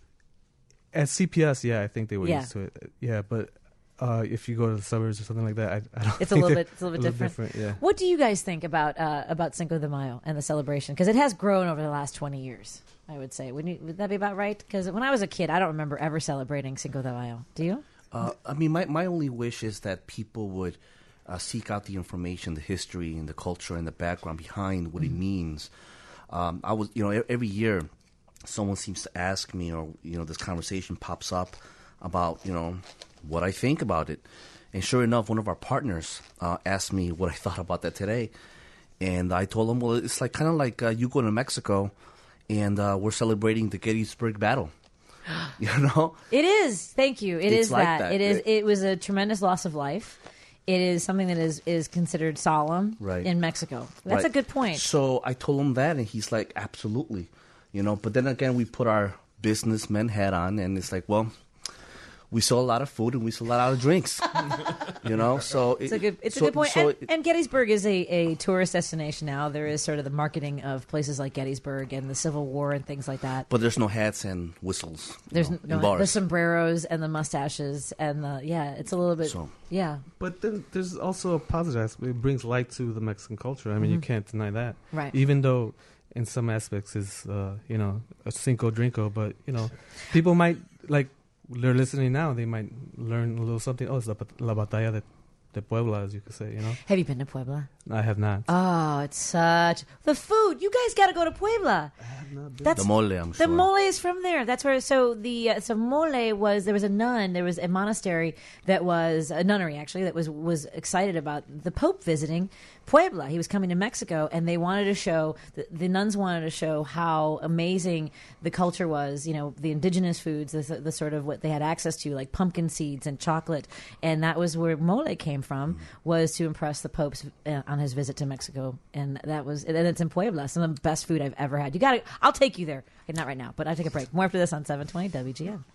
H: at C P S, yeah, I think they were
B: Yeah.
H: used to it. Yeah, but uh, if you go to the suburbs or something like that, I, I don't.
B: It's a
H: think
B: little
H: they're-
B: bit. It's a little bit different.
H: Yeah.
B: What do you guys think about uh, about Cinco de Mayo and the celebration? Because it has grown over the last twenty years. I would say. Would, you, would that be about right? Because when I was a kid, I don't remember ever celebrating Cinco de Mayo. Do you?
I: Uh, I mean, my, my only wish is that people would uh, seek out the information, the history, and the culture, and the background behind what it means. Um, I was, you know, e- every year, someone seems to ask me, or you know, this conversation pops up about, you know, what I think about it. And sure enough, one of our partners uh, asked me what I thought about that today, and I told him, well, it's like kind of like uh, you go to Mexico, and uh, we're celebrating the Gettysburg Battle. You know,
B: It is. Thank you. It
I: It's
B: is
I: like
B: that.
I: that.
B: It is.
I: It-
B: It was a tremendous loss of life. It is something that is, is considered solemn
I: Right.
B: in Mexico. That's
I: Right.
B: a good point.
I: So I told him that, and he's like, absolutely. You know, but then again, we put our businessman hat on, and it's like, well, we sell a lot of food and we sell a lot of drinks. You know, so
B: It's a good. It's
I: so-
B: a good point.
I: so
B: and,
I: it-
B: and Gettysburg is a, a tourist destination now. There is sort of the marketing of places like Gettysburg and the Civil War and things like that.
I: but there's no hats and whistles. you
B: There's
I: know,
B: no,
I: in bars.
B: the sombreros and the mustaches and the yeah. It's a little bit
I: So-
B: yeah.
H: But then there's also a positive aspect. It brings light to the Mexican culture. I mean, you can't deny that.
B: Mm-hmm. Right.
H: Even though in some aspects it's, uh, you know, a cinco drinko, but, you know, people might, like, they're listening now, they might learn a little something. Oh, it's la, la batalla de, de Puebla, as you could say, you know?
B: Have you been to Puebla?
H: I have not.
B: Oh, it's such the food. You guys got to go to Puebla. That's
I: the mole, I'm
B: The
I: sure.
B: mole is from there. That's where. So the uh, so mole was there was a nun. There was a monastery that was a nunnery actually that was was excited about the Pope visiting Puebla. He was coming to Mexico, and they wanted to show the, the nuns wanted to show how amazing the culture was. You know, the indigenous foods, the, the sort of what they had access to, like pumpkin seeds and chocolate, and that was where mole came from. Was to impress the Pope's uh, on his visit to Mexico, and that was and it's in Puebla. Some of the best food I've ever had. You got to. I'll take you there. Okay, not right now, but I'll take a break. More after this on seven twenty W G N.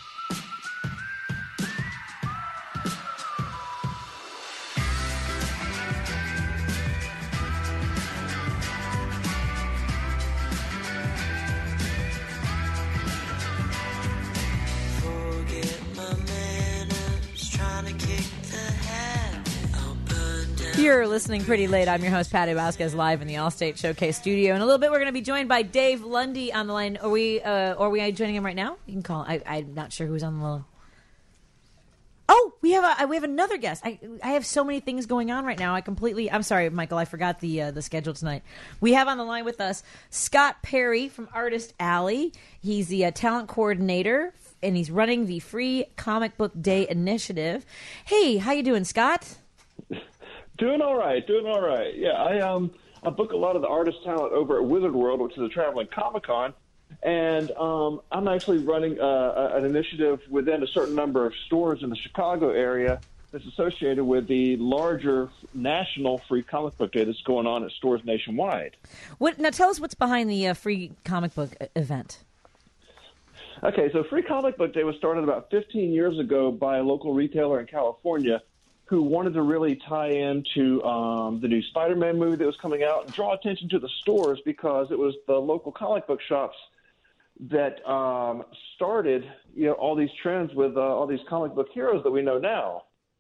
B: You're listening pretty late. I'm your host, Patty Vasquez, live in the Allstate Showcase studio. In a little bit, we're going to be joined by Dave Lundy on the line. Are we? Uh, are we joining him right now? You can call. I, I'm not sure who's on the line. Oh, we have a we have another guest. I I have so many things going on right now. I completely. I'm sorry, Michael. I forgot the uh, the schedule tonight. We have on the line with us Scott Perry from Artist Alley. He's the uh, talent coordinator, and he's running the Free Comic Book Day initiative. Hey, how you doing, Scott?
K: Doing all right, doing all right. Yeah, I um I book a lot of the artist talent over at Wizard World, which is a traveling Comic-Con, and um, I'm actually running uh, an initiative within a certain number of stores in the Chicago area that's associated with the larger national Free Comic Book Day that's going on at stores nationwide.
B: What now? Tell us what's behind the uh, Free Comic Book uh, event.
K: Okay, so Free Comic Book Day was started about fifteen years ago by a local retailer in California who wanted to really tie into um, the new Spider-Man movie that was coming out and draw attention to the stores because it was the local comic book shops that um, started, you know, all these trends with uh, all these comic book heroes that we know now.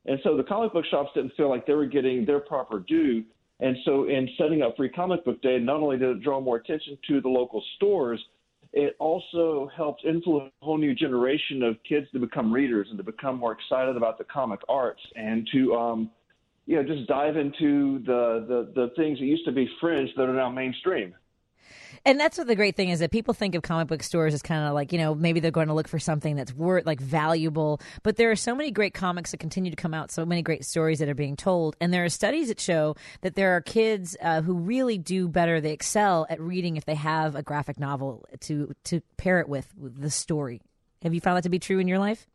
K: And so the comic book shops didn't feel like they were getting their proper due. And so in setting up Free Comic Book Day, not only did it draw more attention to the local stores, it also helped influence a whole new generation of kids to become readers and to become more excited about the comic arts and to, um, you know, just dive into the, the, the things that used to be fringe that are now mainstream.
B: And that's what the great thing is, that people think of comic book stores as kind of like, you know, maybe they're going to look for something that's worth, like, valuable. But there are so many great comics that continue to come out, so many great stories that are being told. And there are studies that show that there are kids uh, who really do better. They excel at reading if they have a graphic novel to, to pair it with, with the story. Have you found that to be true in your life?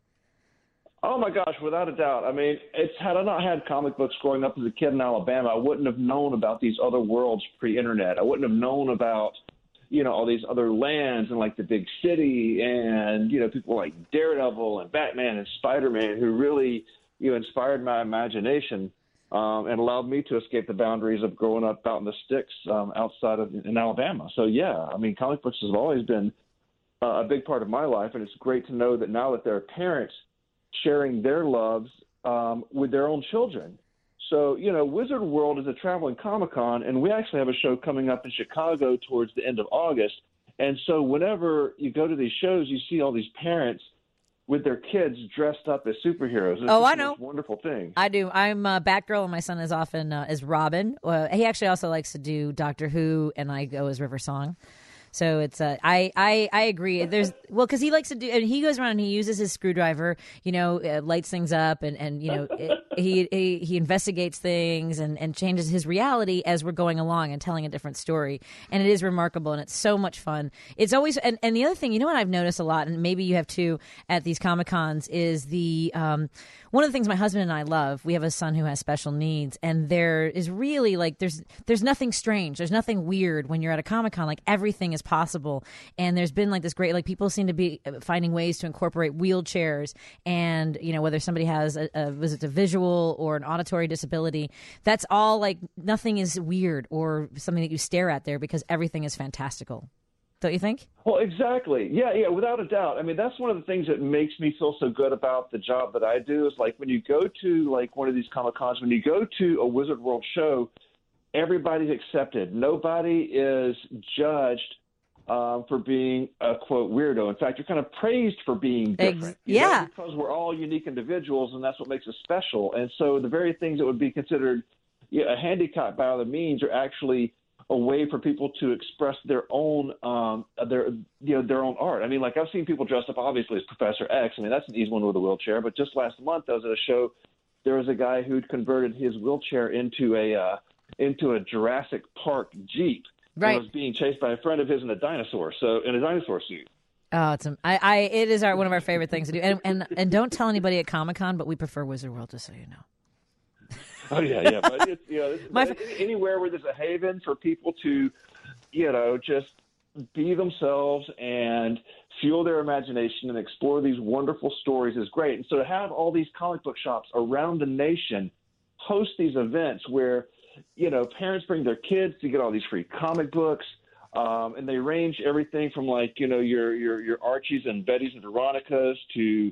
K: Oh, my gosh, without a doubt. I mean, it's had I not had comic books growing up as a kid in Alabama, I wouldn't have known about these other worlds pre-internet. I wouldn't have known about, you know, all these other lands and, like, the big city and, you know, people like Daredevil and Batman and Spider-Man who really, you know, inspired my imagination um, and allowed me to escape the boundaries of growing up out in the sticks um, outside of in Alabama. So, yeah, I mean, comic books have always been uh, a big part of my life, and it's great to know that now that there are parents sharing their loves um, with their own children. So, you know, Wizard World is a traveling Comic-Con, and we actually have a show coming up in Chicago towards the end of August. And so whenever you go to these shows, you see all these parents with their kids dressed up as superheroes. It's
B: oh,
K: just
B: I know.
K: The most wonderful thing.
B: I do. I'm uh, Batgirl, and my son is often uh, as Robin. Uh, he actually also likes to do Doctor Who, and I go as River Song. So it's uh, I, I I agree. There's well, because he likes to do, and he goes around and he uses his screwdriver, you know, uh, lights things up, and and you know, it, he, he he investigates things and and changes his reality as we're going along and telling a different story. And it is remarkable, and it's so much fun. It's always and, and the other thing, you know, what I've noticed a lot, and maybe you have too at these Comic Cons, is the um, one of the things my husband and I love. We have a son who has special needs, and there is really like there's there's nothing strange, there's nothing weird when you're at a Comic Con. Like, everything is possible. And there's been like this great, like, people seem to be finding ways to incorporate wheelchairs, and, you know, whether somebody has a, a was it a visual or an auditory disability, that's all, like, nothing is weird or something that you stare at there, because everything is fantastical. Don't you think?
K: Well, exactly. Yeah, yeah, without a doubt. I mean, that's one of the things that makes me feel so good about the job that I do is, like, when you go to, like, one of these Comic Cons, when you go to a Wizard World show, everybody's accepted. Nobody is judged um, for being a, quote, weirdo. In fact, you're kind of praised for being different.
B: Ex- yeah.
K: know, because we're all unique individuals, and that's what makes us special. And so the very things that would be considered you know, a handicap by other means are actually a way for people to express their own um, their you know their own art. I mean, like, I've seen people dressed up obviously as Professor X. I mean, that's an easy one with a wheelchair. But just last month, I was at a show. There was a guy who'd converted his wheelchair into a uh, into a Jurassic Park Jeep.
B: Right.
K: And was being chased by a friend of his in a dinosaur. So in a dinosaur suit.
B: Oh, it's I, I it is our one of our favorite things to do. And and, and don't tell anybody at Comic-Con, but we prefer Wizard World, just so you know.
K: Oh yeah, yeah. But it's, you know, it's, My, anywhere where there's a haven for people to, you know, just be themselves and fuel their imagination and explore these wonderful stories is great. And so to have all these comic book shops around the nation host these events where, you know, parents bring their kids to get all these free comic books, um, and they range everything from, like, you know, your your your Archies and Bettys and Veronicas to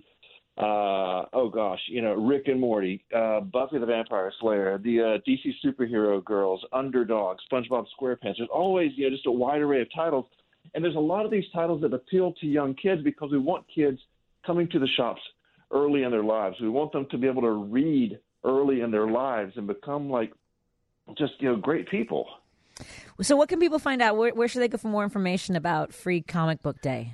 K: Uh, oh gosh, you know, Rick and Morty, uh, Buffy the Vampire Slayer, the uh, D C Superhero Girls, Underdog, SpongeBob SquarePants. There's always, you know, just a wide array of titles. And there's a lot of these titles that appeal to young kids because we want kids coming to the shops early in their lives. We want them to be able to read early in their lives and become, like, just, you know, great people.
B: So what can people find out? Where, where should they go for more information about Free Comic Book Day?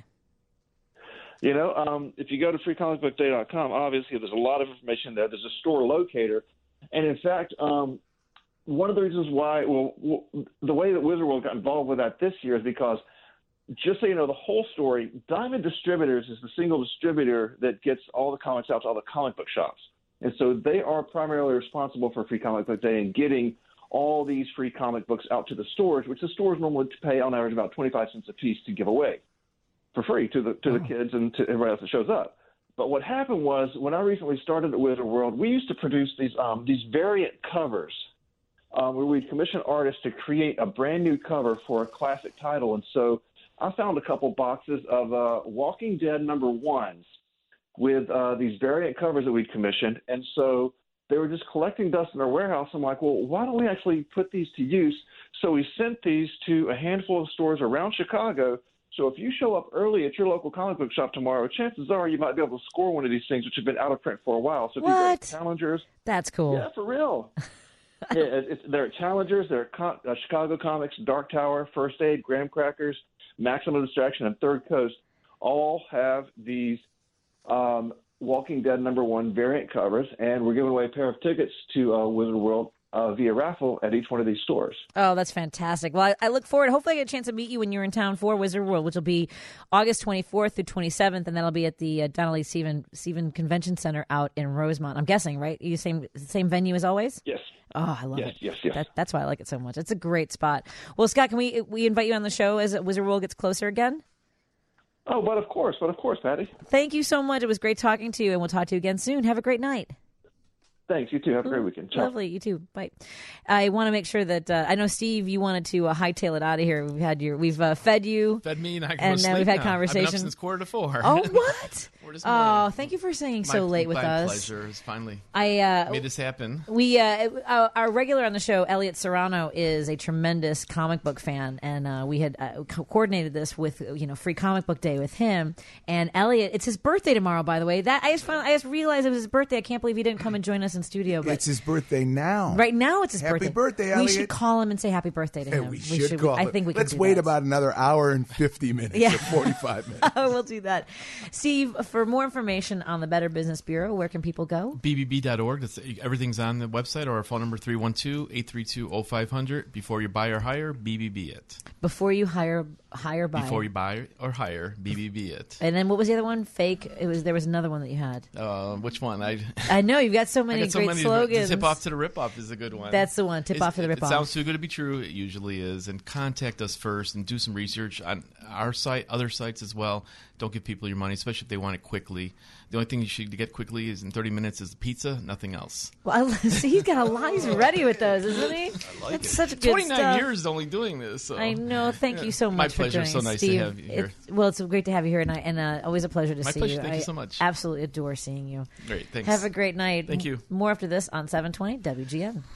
K: You know, um, if you go to free comic book day dot com, obviously there's a lot of information there. There's a store locator. And, in fact, um, one of the reasons why, well, w- the way that Wizard World got involved with that this year is because, just so you know the whole story, Diamond Distributors is the single distributor that gets all the comics out to all the comic book shops. And so they are primarily responsible for Free Comic Book Day and getting all these free comic books out to the stores, which the stores normally pay on average about twenty-five cents a piece to give away for free to the to the kids and to everybody else that shows up. But what happened was, when I recently started at Wizard World, we used to produce these um, these variant covers um, where we'd commission artists to create a brand new cover for a classic title. And so I found a couple boxes of uh, Walking Dead number ones with uh, these variant covers that we'd commissioned. And so they were just collecting dust in our warehouse. I'm like, well, why don't we actually put these to use? So we sent these to a handful of stores around Chicago. So if you show up early at your local comic book shop tomorrow, chances are you might be able to score one of these things, which have been out of print for a while. So if you go to Challengers,
B: that's cool.
K: Yeah, for real. yeah, it's, they're at Challengers, they're at Co- uh, Chicago Comics, Dark Tower, First Aid, Graham Crackers, Maximum Distraction, and Third Coast. All have these um, Walking Dead number one variant covers, and we're giving away a pair of tickets to uh, Wizard World uh, via raffle at each one of these stores.
B: Oh, that's fantastic. Well, I, I look forward. Hopefully I get a chance to meet you when you're in town for Wizard World, which will be August twenty-fourth through twenty-seventh, and that'll be at the uh, Donnelly Stephen, Stephen Convention Center out in Rosemont. I'm guessing, right? You same same venue as always?
K: Yes.
B: Oh, I love
K: yes,
B: it.
K: Yes, yes,
B: that, That's why I like it so much. It's a great spot. Well, Scott, can we we invite you on the show as Wizard World gets closer again?
K: Oh, but of course, but of course, Patty.
B: Thank you so much. It was great talking to you, and we'll talk to you again soon. Have a great night.
K: Thanks. You too. Have a great weekend. Ciao.
B: Lovely. You too. Bye. I want to make sure that uh, I know, Steve, you wanted to uh, hightail it out of here. We've had your, we've uh, fed you,
D: fed me, and I can
B: and
D: go
B: uh,
D: sleep
B: we've had
D: now.
B: conversations
D: I've been up since quarter to four.
B: Oh, what?
D: this
B: Oh, thank you for staying so
D: my,
B: late with
D: my
B: us.
D: pleasure. It's finally
B: I uh,
D: made this happen.
B: We uh, our, our regular on the show, Elliot Serrano, is a tremendous comic book fan, and uh, we had uh, co- coordinated this with you know Free Comic Book Day with him. And Elliot, it's his birthday tomorrow, by the way. That I just found, I just realized it was his birthday. I can't believe he didn't come and join us in studio. But
L: it's his birthday now.
B: Right now, it's his
L: happy
B: birthday.
L: birthday,
B: We
L: Elliot.
B: should call him and say happy birthday to
L: Hey,
B: him.
L: we, should, should call
B: I
L: him.
B: think we can
L: Let's
B: do
L: wait
B: that.
L: about another hour and fifty minutes
B: Yeah.
L: or forty-five minutes.
B: we'll do that. Steve, for more information on the Better Business Bureau, where can people go?
D: B B B dot org. That's, everything's on the website, or our phone number three one two, eight three two, oh five hundred. Before you buy or hire, B B B it.
B: Before you hire, hire, buy.
D: Before you buy or hire, B B B it.
B: And then what was the other one? Fake. It was there was another one that you had.
D: Uh, which one? I
B: I know you've got so many
D: I got so
B: great
D: many,
B: slogans.
D: Tip off to the rip off is a good one.
B: That's the one. Tip
D: It's,
B: off to the
D: it,
B: rip
D: it
B: off.
D: sounds too good to be true. It usually is. And contact us first and do some research on our site, other sites as well. Don't give people your money, especially if they want it quickly. The only thing you should get quickly is in thirty minutes is pizza, nothing else.
B: Well, I, see, he's got a lot. He's ready with those, isn't he?
D: I like
B: That's
D: it.
B: such good
D: twenty-nine
B: stuff.
D: years only doing this. So.
B: I know. Thank
D: Yeah.
B: you so much
D: My
B: for
D: pleasure.
B: joining
D: So
B: us,
D: nice
B: Steve.
D: to have you here.
B: It's, well, it's great to have you here, and, I, and uh, always a pleasure to
D: My
B: see
D: pleasure.
B: you.
D: Thank
B: I
D: you so much.
B: Absolutely adore seeing you.
D: Great. Thanks.
B: Have a great night.
D: Thank you.
B: More after this on seven twenty W G N.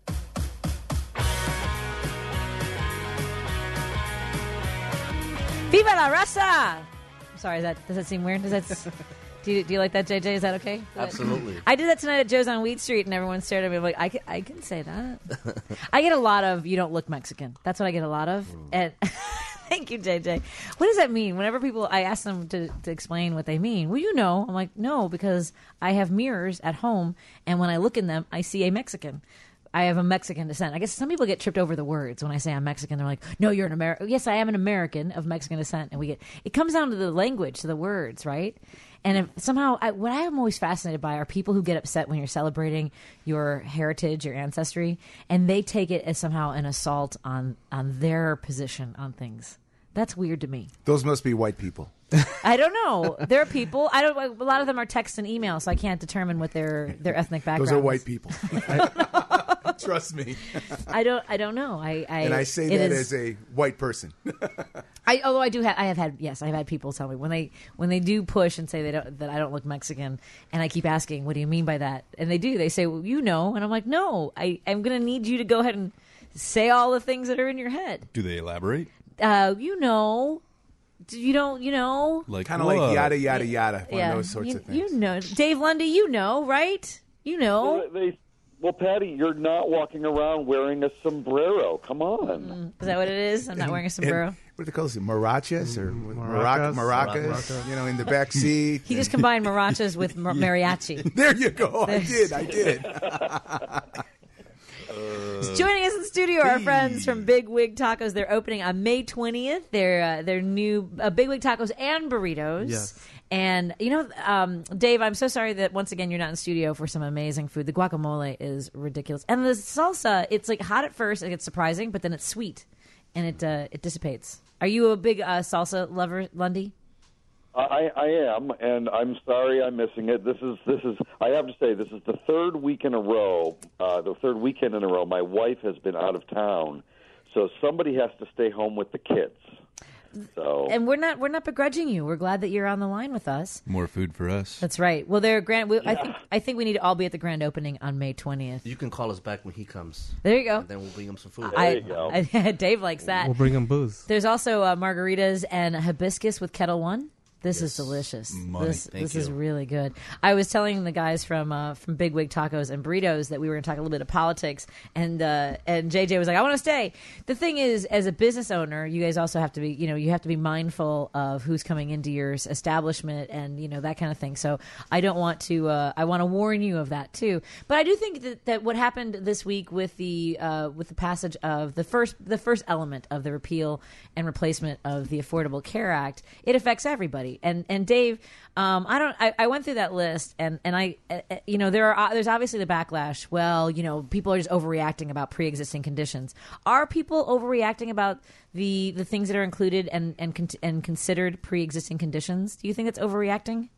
B: Viva la raza! I'm sorry, is that, does that seem weird? Does that, do, you, do you like that, J J? Is that okay?
I: Absolutely.
B: I did that tonight at Joe's on Wheat Street, and everyone stared at me. I'm like, I can, I can say that. I get a lot of, you don't look Mexican. That's what I get a lot of. And thank you, J J. What does that mean? Whenever people, I ask them to, to explain what they mean. Well, you know. I'm like, no, because I have mirrors at home, and when I look in them, I see a Mexican. I have a Mexican descent. I guess some people get tripped over the words when I say I'm Mexican. They're like, no, you're an American. Yes, I am an American of Mexican descent. And we get, it comes down to the language, to the words, right? And if somehow, I, what I am always fascinated by are people who get upset when you're celebrating your heritage, your ancestry, and they take it as somehow an assault on, on their position on things. That's weird to me.
L: Those must be white people.
B: I don't know. There are people. I don't. A lot of them are text and email, so I can't determine what their their ethnic background.
L: Those are
B: is.
L: white people. Trust me.
B: I don't. I don't know. I. I
L: and I say
B: it
L: that
B: is-
L: as a white person.
B: I, although I do have, I have had, yes, I've had people tell me when they when they do push and say they don't, that I don't look Mexican, and I keep asking, what do you mean by that? And they do. They say, well, you know, and I'm like, no, I, I'm going to need you to go ahead and say all the things that are in your head.
M: Do they elaborate?
B: Uh, you know, you don't, you know,
M: Like
L: Kind of
M: what?
L: like yada, yada, yada. One
B: yeah,
L: of those sorts
B: you,
L: of things.
B: you know, Dave Lundy, you know, right? You know,
N: They, well, Patty, you're not walking around wearing a sombrero. Come on.
B: is that what it is? I'm not wearing a sombrero.
L: And, what do they call it? Marachas or
H: Maracas.
L: maracas? Maracas. You know, in the back seat.
B: He just combined marachas with mar- mariachi.
L: There you go. I did. I did.
B: Joining us in the studio are our friends from Big Wig Tacos. They're opening on May twentieth. They're uh, they're new uh, Big Wig Tacos and burritos.
H: Yes.
B: And you know, um, Dave, I'm so sorry that once again you're not in studio for some amazing food. The guacamole is ridiculous, and the salsa. It's like hot at first, it gets surprising, but then it's sweet, and it uh, it dissipates. Are you a big uh, salsa lover, Lundy?
N: I, I am, and I'm sorry I'm missing it. This is this is. I have to say, this is the third week in a row, uh, the third weekend in a row. My wife has been out of town, so somebody has to stay home with the kids. So,
B: and we're not we're not begrudging you. We're glad that you're on the line with us.
M: More food for us.
B: That's right. Well, there, grand. We, I
N: Yeah.
B: think I think we need to all be at the grand opening on May twentieth.
I: You can call us back when he comes.
B: There you go.
I: And then we'll bring him some food.
B: I, I, Dave likes that.
H: We'll bring him booze.
B: There's also uh, margaritas and hibiscus with Kettle One. This is delicious.
M: Money.
B: This
M: Thank
B: this
M: you.
B: is really good. I was telling the guys from uh, from Big Wig Tacos and Burritos that we were going to talk a little bit of politics, and uh, and J J was like, "I want to stay." The thing is, as a business owner, you guys also have to be, you know, you have to be mindful of who's coming into your establishment and you know that kind of thing. So I don't want to. Uh, I want to warn you of that too. But I do think that, that what happened this week with the uh, with the passage of the first the first element of the repeal and replacement of the Affordable Care Act, it affects everybody. And and Dave, um, I don't. I, I went through that list, and and I, uh, you know, there are there's obviously the backlash. Well, you know, people are just overreacting about pre-existing conditions. Are people overreacting about the the things that are included and and con- and considered pre-existing conditions? Do you think it's overreacting?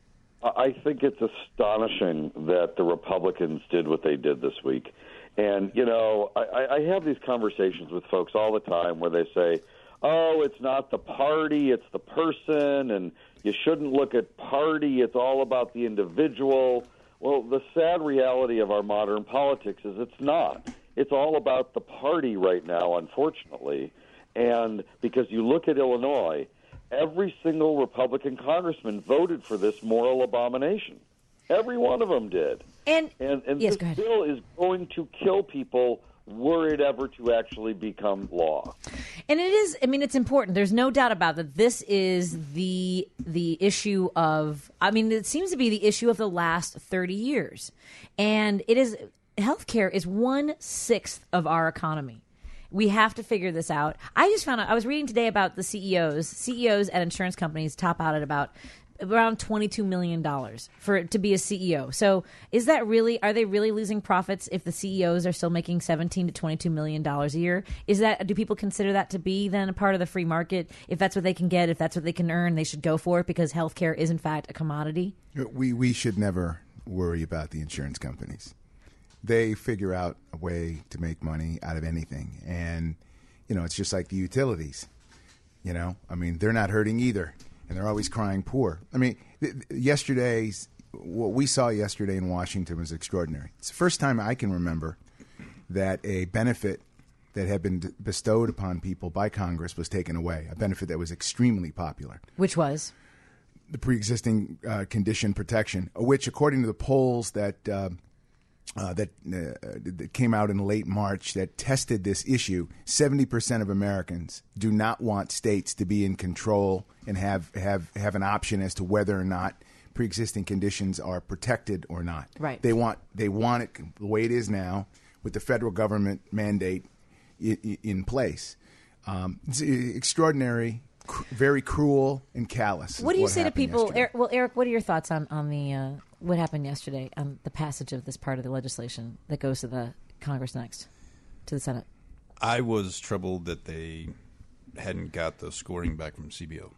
N: I think it's astonishing that the Republicans did what they did this week. And, you know, I, I have these conversations with folks all the time where they say, oh, it's not the party, it's the person, and you shouldn't look at party, it's all about the individual. Well, the sad reality of our modern politics is it's not. It's all about the party right now, unfortunately. And because you look at Illinois, every single Republican congressman voted for this moral abomination. Every one of them did.
B: And,
N: and, and
B: yes,
N: this bill is going to kill people were it ever to actually become law.
B: And it is, I mean, it's important. There's no doubt about that. This is the the issue of, I mean, it seems to be the issue of the last thirty years. And it is, healthcare is one-sixth of our economy. We have to figure this out. I just found out, I was reading today about the C E Os. C E Os at insurance companies top out at about around twenty-two million dollars for to be a C E O. So is that really, are they really losing profits if the C E Os are still making seventeen to twenty-two million dollars a year? Is that, do people consider that to be then a part of the free market? If that's what they can get, if that's what they can earn, they should go for it because healthcare is in fact a commodity?
L: We, we should never worry about the insurance companies. They figure out a way to make money out of anything. And, you know, it's just like the utilities. You know, I mean, they're not hurting either. And they're always crying poor. I mean, th- th- yesterday's, what we saw yesterday in Washington was extraordinary. It's the first time I can remember that a benefit that had been d- bestowed upon people by Congress was taken away, a benefit that was extremely popular.
B: Which was?
L: The pre-existing uh, condition protection, which, according to the polls that uh, uh, that, uh, that came out in late March that tested this issue, seventy percent of Americans do not want states to be in control and have, have, have an option as to whether or not pre-existing conditions are protected or not.
B: Right.
L: They want they want it the way it is now with the federal government mandate in, in place. Um, it's extraordinary, cr- very cruel and callous.
B: What do you
L: what
B: say to
L: happened
B: people?
L: yesterday.
B: Eric, well, Eric, what are your thoughts on, on the uh, what happened yesterday on the passage of this part of the legislation that goes to the Congress next, to the Senate?
M: I was troubled that they hadn't got the scoring back from C B O.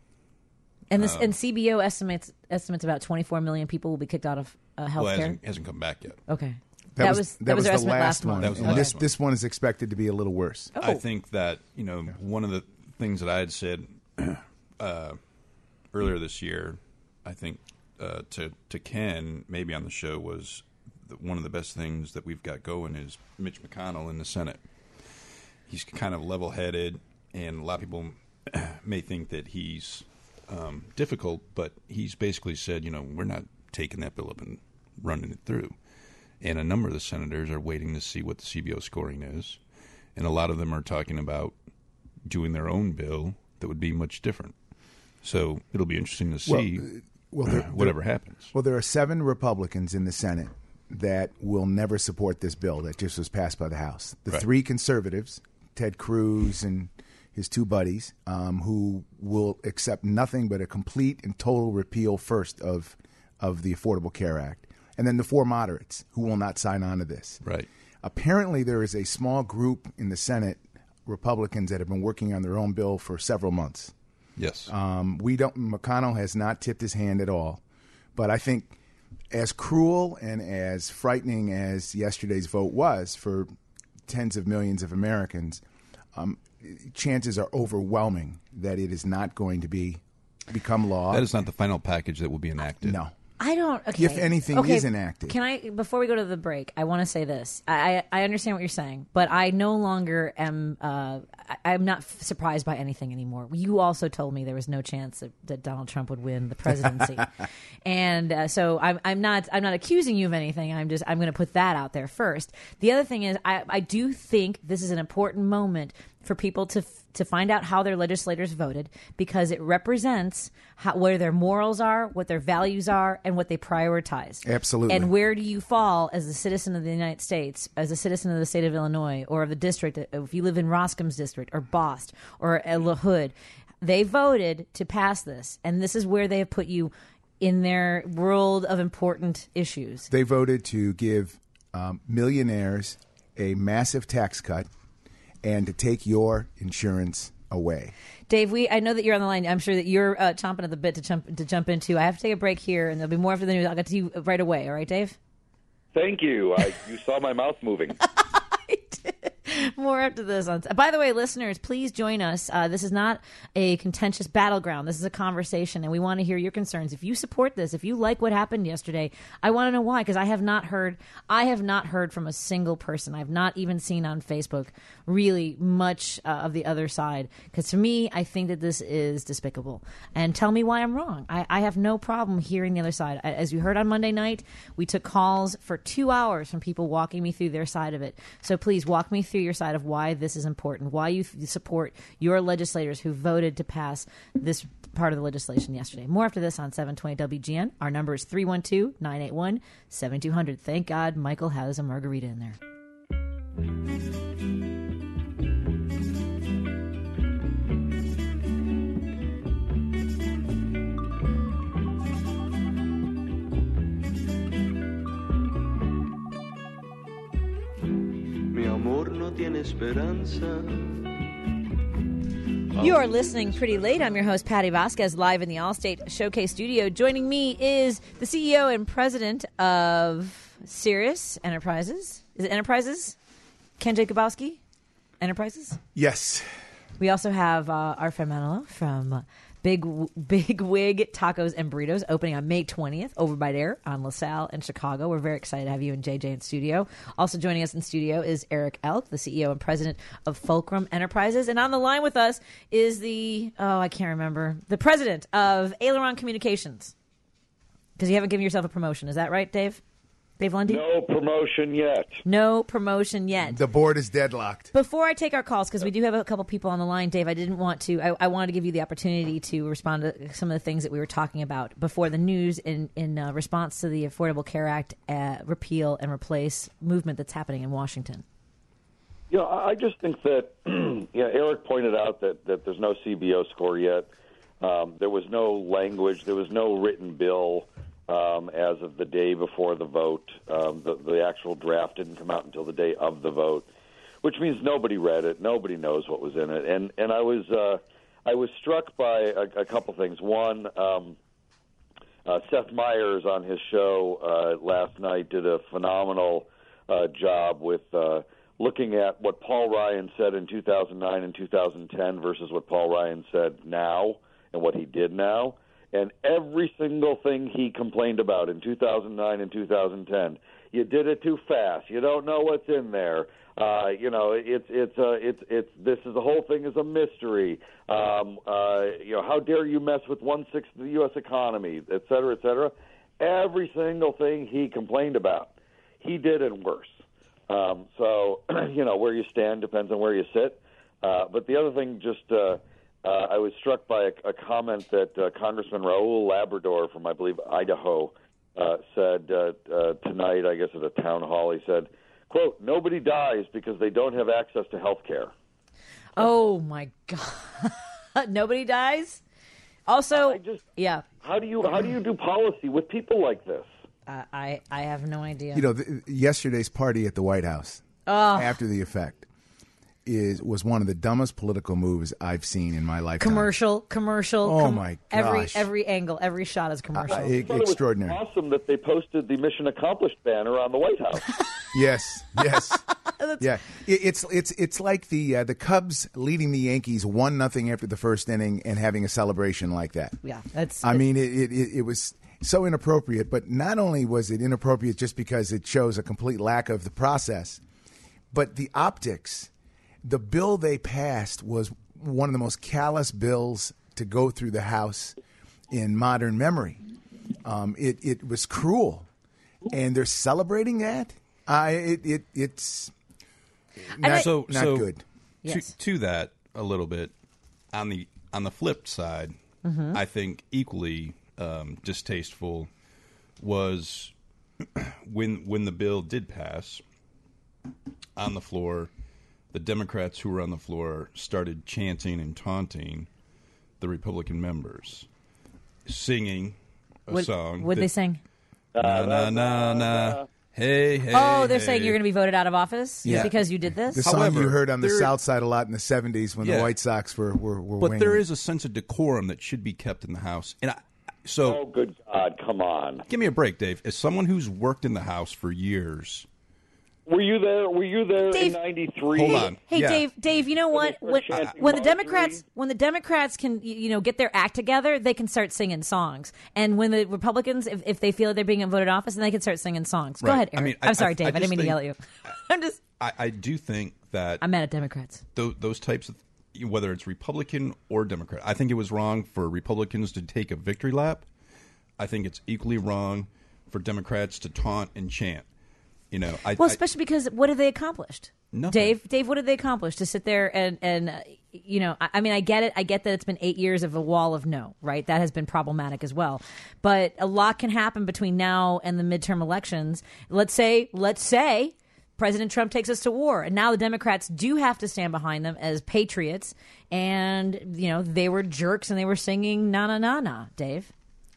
B: And this
M: Um,
B: and C B O estimates estimates about twenty-four million people will be kicked out of uh, health
M: Well, it
B: care.
M: hasn't, hasn't come back yet.
B: Okay.
L: That,
B: That
L: was,
B: was-
L: that,
B: that was
L: was
B: their
L: the
B: estimate
L: last
B: last
L: one.
B: month.
M: That was the
L: and
M: last
L: this
M: one.
L: this one is expected to be a little worse.
M: I think that, you know, one of the things that I had said uh, earlier this year, I think uh, to to Ken, maybe on the show, was that one of the best things that we've got going is Mitch McConnell in the Senate. He's kind of level-headed, and a lot of people may think that he's um, difficult, but he's basically said, you know, we're not taking that bill up and running it through. And a number of the senators are waiting to see what the C B O scoring is. And a lot of them are talking about doing their own bill that would be much different. So it'll be interesting to see
L: Well, uh, well, there-
M: whatever
L: there-
M: happens.
L: Well, there are seven Republicans in the Senate that will never support this bill that just was passed by the House. The
M: Right.
L: three conservatives, Ted Cruz and his two buddies, um, who will accept nothing but a complete and total repeal first of of the Affordable Care Act. And then the four moderates who will not sign on to this.
M: Right.
L: Apparently, there is a small group in the Senate, Republicans, that have been working on their own bill for several months.
M: Yes.
L: Um, we don't. McConnell has not tipped his hand at all. But I think, as cruel and as frightening as yesterday's vote was for tens of millions of Americans, um, chances are overwhelming that it is not going to be become law.
M: That is not the final package that will be enacted.
L: No.
B: I don't. Okay.
L: If anything
B: okay,
L: is enacted.
B: Can I, before we go to the break, I want to say this. I, I, I understand what you're saying, but I no longer am. Uh, I, I'm not f- surprised by anything anymore. You also told me there was no chance that, that Donald Trump would win the presidency, and uh, so I'm, I'm not. I'm not accusing you of anything. I'm just. I'm going to put that out there first. The other thing is, I, I do think this is an important moment for people to to find out how their legislators voted, because it represents how, where their morals are, what their values are, and what they prioritize.
L: Absolutely.
B: And where do you fall as a citizen of the United States, as a citizen of the state of Illinois, or of the district, if you live in Roscom's district, or Boston, or La Hood. They voted to pass this, and this is where they have put you in their world of important issues.
L: They voted to give um, millionaires a massive tax cut and to take your insurance away.
B: Dave, we I know that you're on the line. I'm sure that you're uh, chomping at the bit to jump to jump into. I have to take a break here, and there'll be more after the news. I'll get to you right away. All right, Dave?
N: Thank you. I, you saw my mouth moving.
B: More after this. On, by the way, listeners, please join us. Uh, this is not a contentious battleground. This is a conversation, and we want to hear your concerns. If you support this, if you like what happened yesterday, I want to know why, because I have not heard. I have not heard from a single person. I've not even seen on Facebook really much uh, of the other side. Because to me, I think that this is despicable. And tell me why I'm wrong. I, I have no problem hearing the other side. As you heard on Monday night, we took calls for two hours from people walking me through their side of it. So please walk me through your side of why this is important, why you th- support your legislators who voted to pass this part of the legislation yesterday. More after this on seven twenty W G N. Our number is three one two, nine eight one, seven two zero zero. Thank God Michael has a margarita in there. You are listening Pretty Late. I'm your host, Patty Vasquez, live in the Allstate Showcase studio. Joining me is the C E O and president of Sirius Enterprises. Is it Enterprises? Ken Jacobowski? Enterprises?
L: Yes.
B: We also have uh, our friend Manolo from Big Big Wig Tacos and Burritos, opening on May twentieth over by there on LaSalle and Chicago. We're very excited to have you and J J in studio. Also joining us in studio is Eric Elk, the C E O and president of Fulcrum Enterprises. And on the line with us is the, oh, I can't remember, the president of Aileron Communications. Because you haven't given yourself a promotion. Is that right, Dave? Dave Lundy?
N: No promotion yet.
B: No promotion yet.
L: The board is deadlocked.
B: Before I take our calls, because we do have a couple people on the line, Dave, I didn't want to, I, I wanted to give you the opportunity to respond to some of the things that we were talking about before the news in, in uh, response to the Affordable Care Act uh, repeal and replace movement that's happening in Washington.
N: You know, I just think that, yeah, Eric pointed out that, that there's no C B O score yet. Um, there was no language. There was no written bill. Um, as of the day before the vote. Um, the, the actual draft didn't come out until the day of the vote, which means nobody read it. Nobody knows what was in it. And and I was uh, I was struck by a, a couple things. One, um, uh, Seth Meyers on his show uh, last night did a phenomenal uh, job with uh, looking at what Paul Ryan said in two thousand nine and two thousand ten versus what Paul Ryan said now and what he did now. And every single thing he complained about in two thousand nine and two thousand ten, you did it too fast. You don't know what's in there. Uh, you know, it's it's uh, it's it's this is the whole thing is a mystery. Um, uh, you know, how dare you mess with one sixth of the U S economy, et cetera, et cetera. Every single thing he complained about, he did and worse. Um, so, you know, where you stand depends on where you sit. Uh, but the other thing, just. Uh, Uh, I was struck by a, a comment that uh, Congressman Raul Labrador from, I believe, Idaho uh, said uh, uh, tonight, I guess at a town hall. He said, quote, nobody dies because they don't have access to health care.
B: Oh, my God. Nobody dies? Also,
N: just,
B: yeah.
N: How do you how do you do policy with people like this?
B: Uh, I, I have no idea.
L: You know, the, yesterday's party at the White House,
B: oh.
L: after the effect, is was one of the dumbest political moves I've seen in my lifetime.
B: Commercial, commercial.
L: Oh
B: com-
L: my gosh!
B: Every every angle, every shot is commercial.
L: Uh, it, extraordinary.
N: It was awesome that they posted the Mission Accomplished banner on the White House.
L: Yes, yes.
B: That that's,
L: yeah. It, it's it's it's like the uh, the Cubs leading the Yankees one nothing after the first inning and having a celebration like that.
B: Yeah, that's.
L: I
B: it's,
L: mean, it, it it was so inappropriate. But not only was it inappropriate just because it shows a complete lack of the process, but the optics. The bill they passed was one of the most callous bills to go through the House in modern memory. Um, it it was cruel, and they're celebrating that. I it, it it's not,
M: so
L: not
M: so
L: good.
B: Yes.
M: To, to that a little bit on the on the flip side,
B: Mhm.
M: I think equally um, distasteful was when when the bill did pass on the floor. The Democrats who were on the floor started chanting and taunting the Republican members, singing a
B: What-
M: song.
B: what'd
M: that-
B: they sing?
M: Na na na na. Hey hey.
B: oh, they're
M: hey.
B: saying you're going to be voted out of office
L: Yeah.
B: because you did this.
L: The song
M: However,
L: you heard on the
M: there-
L: South Side a lot in the seventies when the
M: Yeah.
L: White Sox were were, were
M: But
L: winning.
M: there is a sense of decorum that should be kept in the House. And I, so,
N: Oh, good God, come on.
M: give me a break, Dave. As someone who's worked in the House for years,
N: Were you there? Were you there
B: Dave-
N: in ninety-three?
M: Hold on.
B: Hey,
M: Yeah.
B: Dave. Dave, you know what? When,
N: chanting
B: when the
N: Marjorie?
B: Democrats, when the Democrats can, y- you know, get their act together, they can start singing songs. And when the Republicans, if, if they feel they're being voted off, then they can start singing songs. Go
M: Right.
B: ahead,
M: I
B: Eric.
M: mean, I-
B: I'm sorry,
M: I-
B: Dave.
M: I
B: I, didn't
M: just
B: mean to
M: think-
B: yell at you. I'm just.
M: I, I do think that
B: I'm mad at Democrats.
M: those, those types of, whether it's Republican or Democrat, I think it was wrong for Republicans to take a victory lap. I think it's equally wrong for Democrats to taunt and chant. You know, I,
B: Well,
M: I-
B: especially because what have they accomplished?
M: Nothing.
B: Dave, Dave, what did they accomplish to sit there and and uh, you know? I, I mean, I get it. I get that it's been eight years of a wall of no, right? That has been problematic as well. But a lot can happen between now and the midterm elections. Let's say, let's say, President Trump takes us to war, and now the Democrats do have to stand behind them as patriots. And you know, they were jerks and they were singing na na na na. Dave.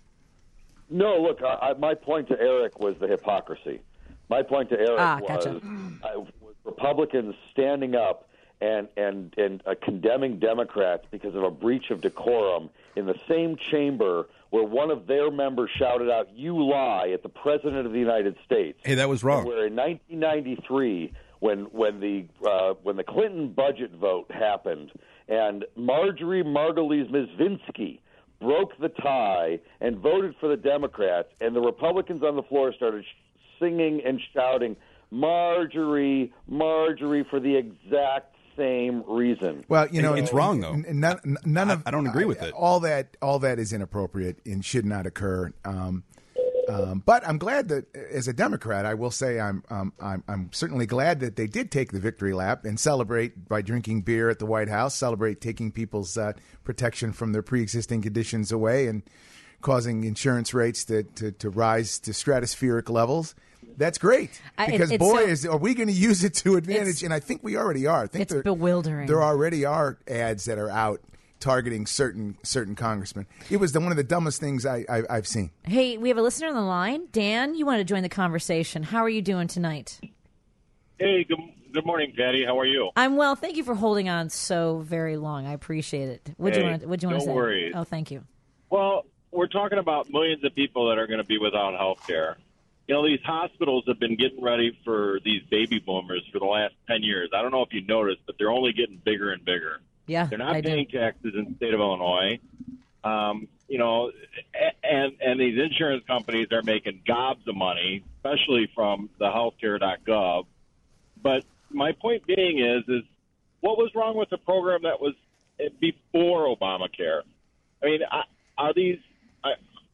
N: No, look, I, I, my point to Eric was the hypocrisy. My point to Eric
B: Ah,
N: was,
B: gotcha.
N: uh, was Republicans standing up and and and uh, condemning Democrats because of a breach of decorum in the same chamber where one of their members shouted out, "You lie," at the President of the United States.
M: Hey, that was wrong.
N: Where in nineteen ninety-three, when when the uh, when the Clinton budget vote happened, and Marjorie Margulies Mizvinsky broke the tie and voted for the Democrats, and the Republicans on the floor started sh- singing and shouting, "Marjorie, Marjorie," for the exact same reason.
L: Well, you know,
M: It's wrong, though.
L: n- None, none of
M: I don't agree with it.
L: All that, all that is inappropriate and should not occur. Um, um, but I'm glad that, as a Democrat, I will say I'm, um, I'm, I'm certainly glad that they did take the victory lap and celebrate by drinking beer at the White House, celebrate taking people's uh, protection from their pre-existing conditions away and causing insurance rates to, to, to rise to stratospheric levels. That's great
B: I- it-
L: because
B: it's
L: boy,
B: so-
L: is are we going to use it to advantage?
B: It's-
L: And I think we already are. I think
B: It's
L: there-
B: bewildering.
L: There already are ads that are out targeting certain certain congressmen. It was the, one of the dumbest things I, I, I've seen.
B: Hey, we have a listener on the line. Dan, you want to join the conversation. How are you doing tonight?
O: Hey, good, good morning, Patty. How are you?
B: I'm well. Thank you for holding on so very long. I appreciate it. What do you
O: Hey,
B: want? What do you want to
O: no
B: say?
O: worries.
B: Oh, thank you.
O: Well, we're talking about millions of people that are going to be without health care. You know, these hospitals have been getting ready for these baby boomers for the last ten years. I don't know if you noticed, but they're only getting bigger and bigger.
B: Yeah,
O: They're not
B: I do.
O: paying taxes in the state of Illinois. Um, you know, a- and and these insurance companies are making gobs of money, especially from the healthcare dot gov. But my point being is, is what was wrong with the program that was before Obamacare? I mean, I, are these I,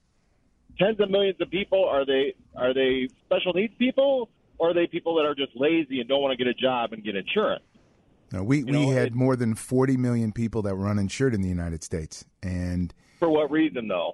O: tens of millions of people? Are they are they special needs people, or are they people that are just lazy and don't want to get a job and get insurance?
L: No, we we
O: know,
L: had
O: it-
L: more than forty million people that were uninsured in the United States, and
O: For what reason, though?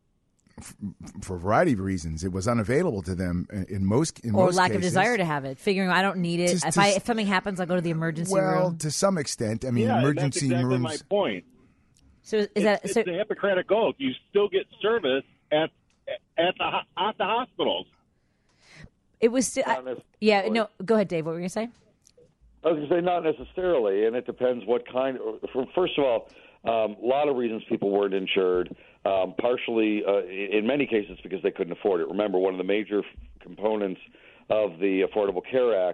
L: for a variety of reasons, it was unavailable to them in in most in
B: Or
L: most
B: lack of
L: cases.
B: desire to have it. Figuring I don't need it.
L: Just-
B: if
L: just-
B: I if something happens, I'll go to the emergency
L: Well,
B: room.
L: to some extent, I mean,
O: yeah, and that's
L: emergency
O: exactly
L: rooms.
O: my point.
B: So is
O: It's,
B: that
O: it's
B: so?
O: the Hippocratic Oath. You still get service at at the ho- at the hospitals.
B: It was still. I- yeah. No. Go ahead, Dave. What were you gonna say?
N: I was going to say not necessarily, and it depends what kind. For, first of all, um, a lot of reasons people weren't insured. Um, partially, uh, in many cases, because they couldn't afford it. Remember, one of the major f- components of the Affordable Care Act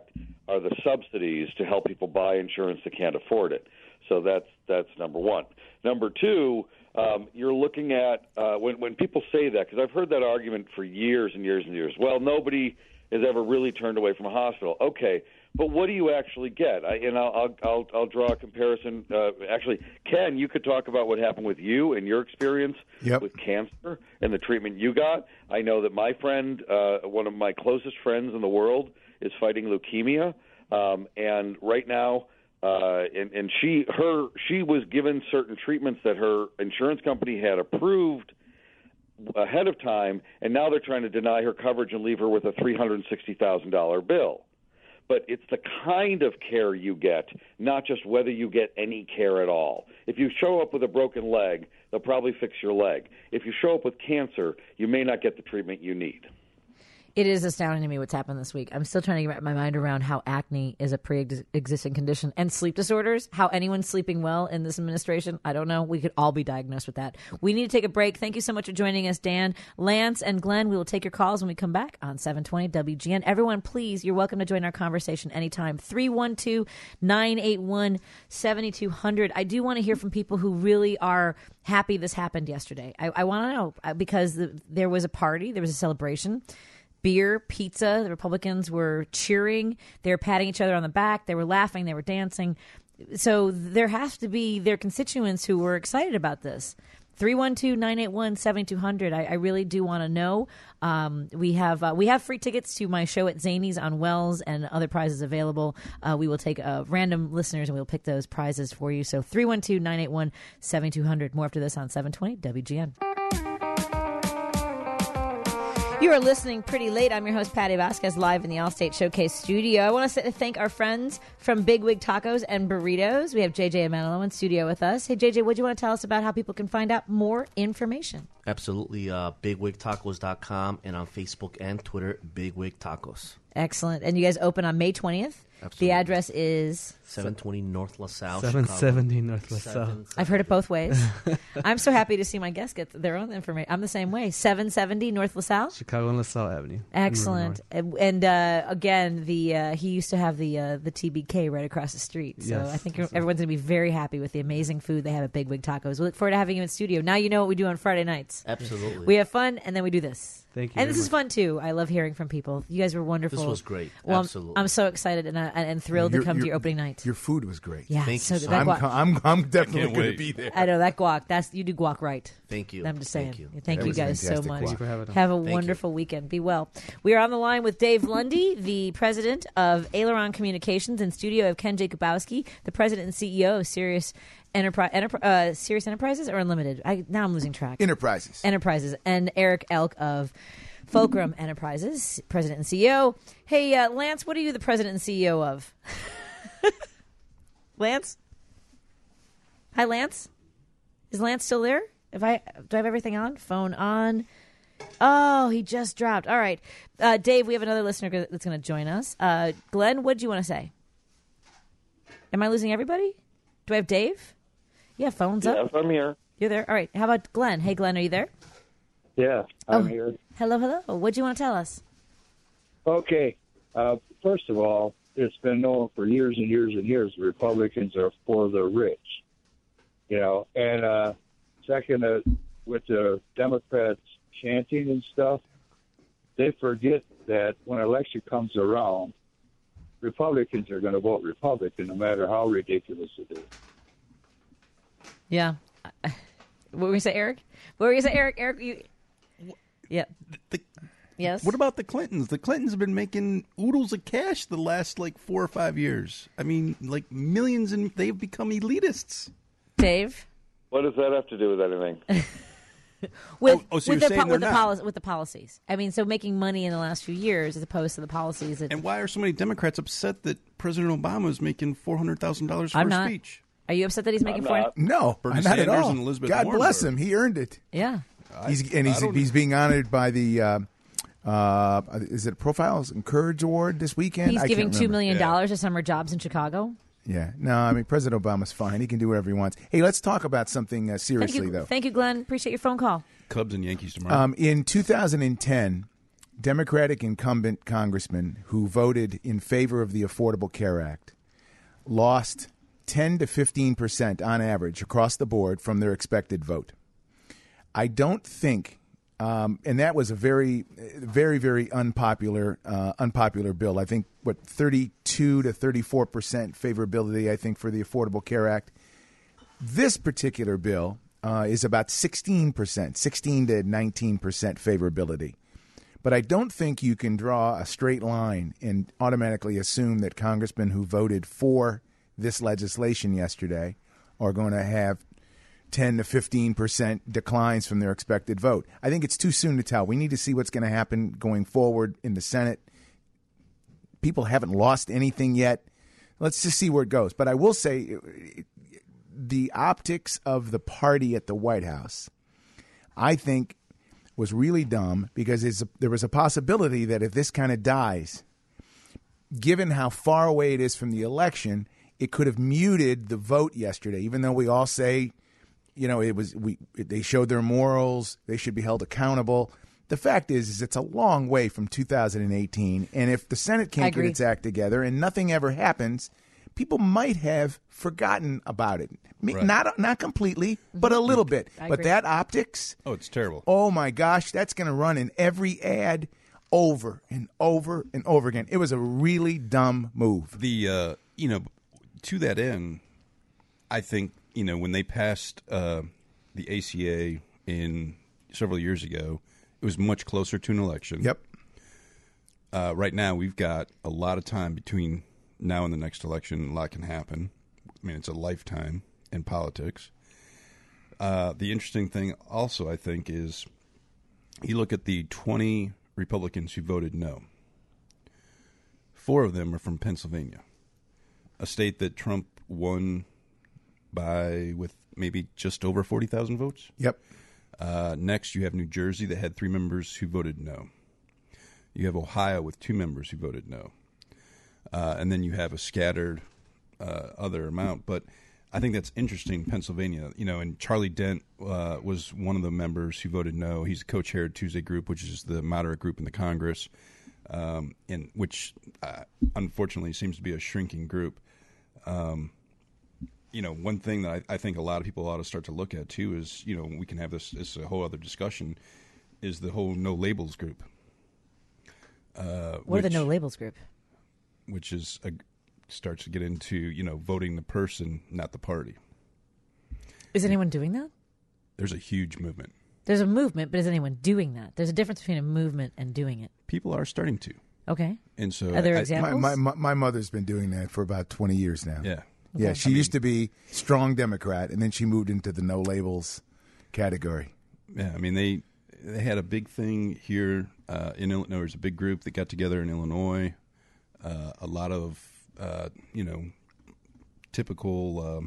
N: are the subsidies to help people buy insurance that can't afford it. So that's that's number one. Number two, um, you're looking at uh, when when people say that, because I've heard that argument for years and years and years. Well, nobody has ever really turned away from a hospital. Okay, but what do you actually get? I, and I'll, I'll I'll I'll draw a comparison. Uh, actually, Ken, you could talk about what happened with you and your experience
L: yep.
N: with cancer and the treatment you got. I know that my friend, uh, one of my closest friends in the world, is fighting leukemia, um, and right now. Uh, and, and she her she was given certain treatments that her insurance company had approved ahead of time, and now they're trying to deny her coverage and leave her with a three hundred sixty thousand dollars bill. But it's the kind of care you get, not just whether you get any care at all. If you show up with a broken leg, they'll probably fix your leg. If you show up with cancer, you may not get the treatment you need.
B: It is astounding to me what's happened this week. I'm still trying to get my mind around how acne is a pre-existing condition and sleep disorders, how anyone's sleeping well in this administration. I don't know. We could all be diagnosed with that. We need to take a break. Thank you so much for joining us, Dan, Lance, and Glenn. We will take your calls when we come back on seven twenty W G N. Everyone, please, you're welcome to join our conversation anytime. three one two, nine eight one, seven two zero zero. I do want to hear from people who really are happy this happened yesterday. I, I want to know because the, there was a party, there was a celebration. Beer, pizza, the Republicans were cheering. They were patting each other on the back. They were laughing. They were dancing. So there has to be their constituents who were excited about this. three one two, nine eight one, seven two zero zero. I, I really do want to know. Um, we have uh, we have free tickets to my show at Zany's on Wells and other prizes available. Uh, we will take uh, random listeners and we'll pick those prizes for you. So three one two, nine eight one, seven two zero zero. More after this on seven twenty W G N. You are listening Pretty Late. I'm your host, Patty Vasquez, live in the Allstate Showcase studio. I want to thank our friends from Big Wig Tacos and Burritos. We have J J Amanalo in studio with us. Hey, J J, what do you want to tell us about how people can find out more information?
I: Absolutely. Uh, big wig tacos dot com and on Facebook and Twitter, Big Wig Tacos.
B: Excellent. And you guys open on May twentieth?
I: Absolutely.
B: The address is?
I: seven twenty North LaSalle,
H: seven seventy
I: Chicago.
H: North LaSalle.
B: I've heard it both ways. I'm so happy to see my guests get their own information. I'm the same way. seven seventy North LaSalle?
H: Chicago and LaSalle Avenue.
B: Excellent. And, and uh, again, the uh, he used to have the uh, the T B K right across the street. So
H: Yes,
B: I think
H: absolutely.
B: everyone's going to be very happy with the amazing food they have at Big Wig Tacos. We look forward to having you in studio. Now you know what we do on Friday nights.
I: Absolutely.
B: We have fun, and then we do this.
H: Thank you
B: And
H: very
B: this is
H: much.
B: fun, too. I love hearing from people. You guys were wonderful.
I: This was great.
B: Well, I'm-
I: Absolutely.
B: I'm, so excited and, uh, and thrilled
L: Your-
B: to come to
L: your-
B: your opening night.
L: Your food was great.
B: Yeah,
I: Thank
B: so
I: you
B: good.
I: so
B: That
L: I'm,
B: guac-
L: co- I'm, I'm definitely
M: can't
L: going to
M: wait.
L: be there.
B: I know that guac. That's you do guac right.
I: Thank you.
B: I'm just saying.
I: Thank you.
B: Thank
L: That
B: you
L: was
B: guys so
L: fantastic
B: much.
L: guac.
H: Thank you for having us.
B: Have a
I: Thank you.
B: wonderful weekend. Be well. We are on the line with Dave Lundy, the president of Aileron Communications. In studio of Ken Jacobowski, the president and C E O of Sirius Enterprise, Enterpri- uh, Sirius Enterprises or Unlimited. I, now I'm losing track.
L: Enterprises.
B: Enterprises, and Eric Elk of Fulcrum Enterprises, president and C E O. Hey, uh, Lance, what are you the president and C E O of? Lance? Hi, Lance. Is Lance still there? If I do I have everything on? Phone on. Oh, he just dropped. All right. Uh, Dave, we have another listener that's going to join us. Uh, Glenn, what do you want to say? Am I losing everybody? Do I have Dave? Yeah, phone's
N: Yes,
B: up.
N: I'm here.
B: You're there? All right. How about Glenn? Hey, Glenn, are you there?
P: Yeah, I'm
B: Oh.
P: here.
B: Hello, hello. What do you want to tell us?
P: Okay. Uh, first of all, it's been known for years and years and years the Republicans are for the rich. You know, and uh, second, uh, with the Democrats chanting and stuff, they forget that when election comes around, Republicans are going to vote Republican no matter how ridiculous it is.
B: Yeah. What were you going to say, Eric? What were you going to say, Eric? Eric, you... Yeah.
M: The,
B: Yes.
M: What about the Clintons? The Clintons have been making oodles of cash the last like four or five years. I mean, like millions, and they've become elitists.
B: Dave?
N: What does that have to do with anything?
B: With,
M: Oh, oh, so
B: with,
M: you're
B: the,
M: saying
B: po- with, the
M: they're not.
B: policy, with the policies. I mean, so making money in the last few years as opposed to the policies. That,
M: And why are so many Democrats upset that President Obama is making four hundred thousand dollars for
B: I'm
M: a
B: not.
M: speech?
B: Are you upset that he's making four?
L: No,
M: Bernie
L: not at
M: Sanders
L: all.
M: and Elizabeth
L: God
M: Warren
L: bless
M: are.
L: him. He earned it.
B: Yeah.
L: He's and
M: I
L: he's
M: don't-
L: he's being honored by the uh, uh, is it Profiles and Courage Award this weekend?
B: He's
L: I
B: giving
L: can't
B: two
L: remember.
B: million dollars to summer jobs in Chicago.
L: Yeah, no, I mean President Obama's fine. He can do whatever he wants. Hey, let's talk about something uh,
B: Thank
L: seriously
B: you,
L: though.
B: Thank you, Glenn. Appreciate your phone call.
M: Cubs and Yankees tomorrow.
L: Um, in two thousand ten, Democratic incumbent congressmen who voted in favor of the Affordable Care Act lost ten to fifteen percent on average across the board from their expected vote. I don't think, um, and that was a very, very, very unpopular, uh, unpopular bill. I think, what, thirty-two to thirty-four percent favorability, I think, for the Affordable Care Act. This particular bill uh, is about sixteen percent, sixteen to nineteen percent favorability. But I don't think you can draw a straight line and automatically assume that congressmen who voted for this legislation yesterday are going to have ten to fifteen percent declines from their expected vote. I think it's too soon to tell. We need to see what's going to happen going forward in the Senate. People haven't lost anything yet. Let's just see where it goes. But I will say the optics of the party at the White House, I think, was really dumb because it's a, there was a possibility that if this kind of dies, given how far away it is from the election, it could have muted the vote yesterday, even though we all say, you know, it was we they showed their morals, they should be held accountable. The fact is, is it's a long way from two thousand eighteen, and if the Senate can't get its act together and nothing ever happens, people might have forgotten about it.
M: Right.
L: Not not completely, but a little bit.
M: I
L: But
M: agree.
L: that optics,
M: Oh, it's terrible.
L: oh my gosh, that's going to run in every ad over and over and over again. It was a really dumb move.
M: The uh, you know, to that end, I think you know when they passed uh, the A C A in several years ago, it was much closer to an election.
L: Yep.
M: Uh, right now, we've got a lot of time between now and the next election. A lot can happen. I mean, it's a lifetime in politics. Uh, the interesting thing also, I think, is you look at the twenty Republicans who voted no. Four of them are from Pennsylvania, a state that Trump won by with maybe just over forty thousand votes.
L: Yep.
M: Uh, next, you have New Jersey that had three members who voted no. You have Ohio with two members who voted no. Uh, and then you have a scattered uh, other amount. But I think that's interesting, Pennsylvania. You know, and Charlie Dent uh, was one of the members who voted no. He's co-chaired Tuesday Group, which is the moderate group in the Congress, um, and which uh, unfortunately seems to be a shrinking group. Um, you know, one thing that I, I think a lot of people ought to start to look at too is, you know, we can have this. This is a whole other discussion. Is the whole no labels group? Uh,
B: What
M: which,
B: are the no labels group?
M: Which is a, starts to get into, you know, voting the person, not the party.
B: Is anyone doing that?
M: There's a huge movement.
B: There's a movement, but is anyone doing that? There's a difference between a movement and doing it.
M: People are starting to.
B: Okay.
M: And so
B: Are there
M: I-
B: examples?
L: My, my, my mother's been doing that for about twenty years now.
M: Yeah.
L: Yeah,
B: Okay.
L: she
M: I mean-
L: used to be strong Democrat, and then she moved into the no labels category.
M: Yeah, I mean they they had a big thing here uh, in Illinois. There was a big group that got together in Illinois. Uh, a lot of uh, you know typical um,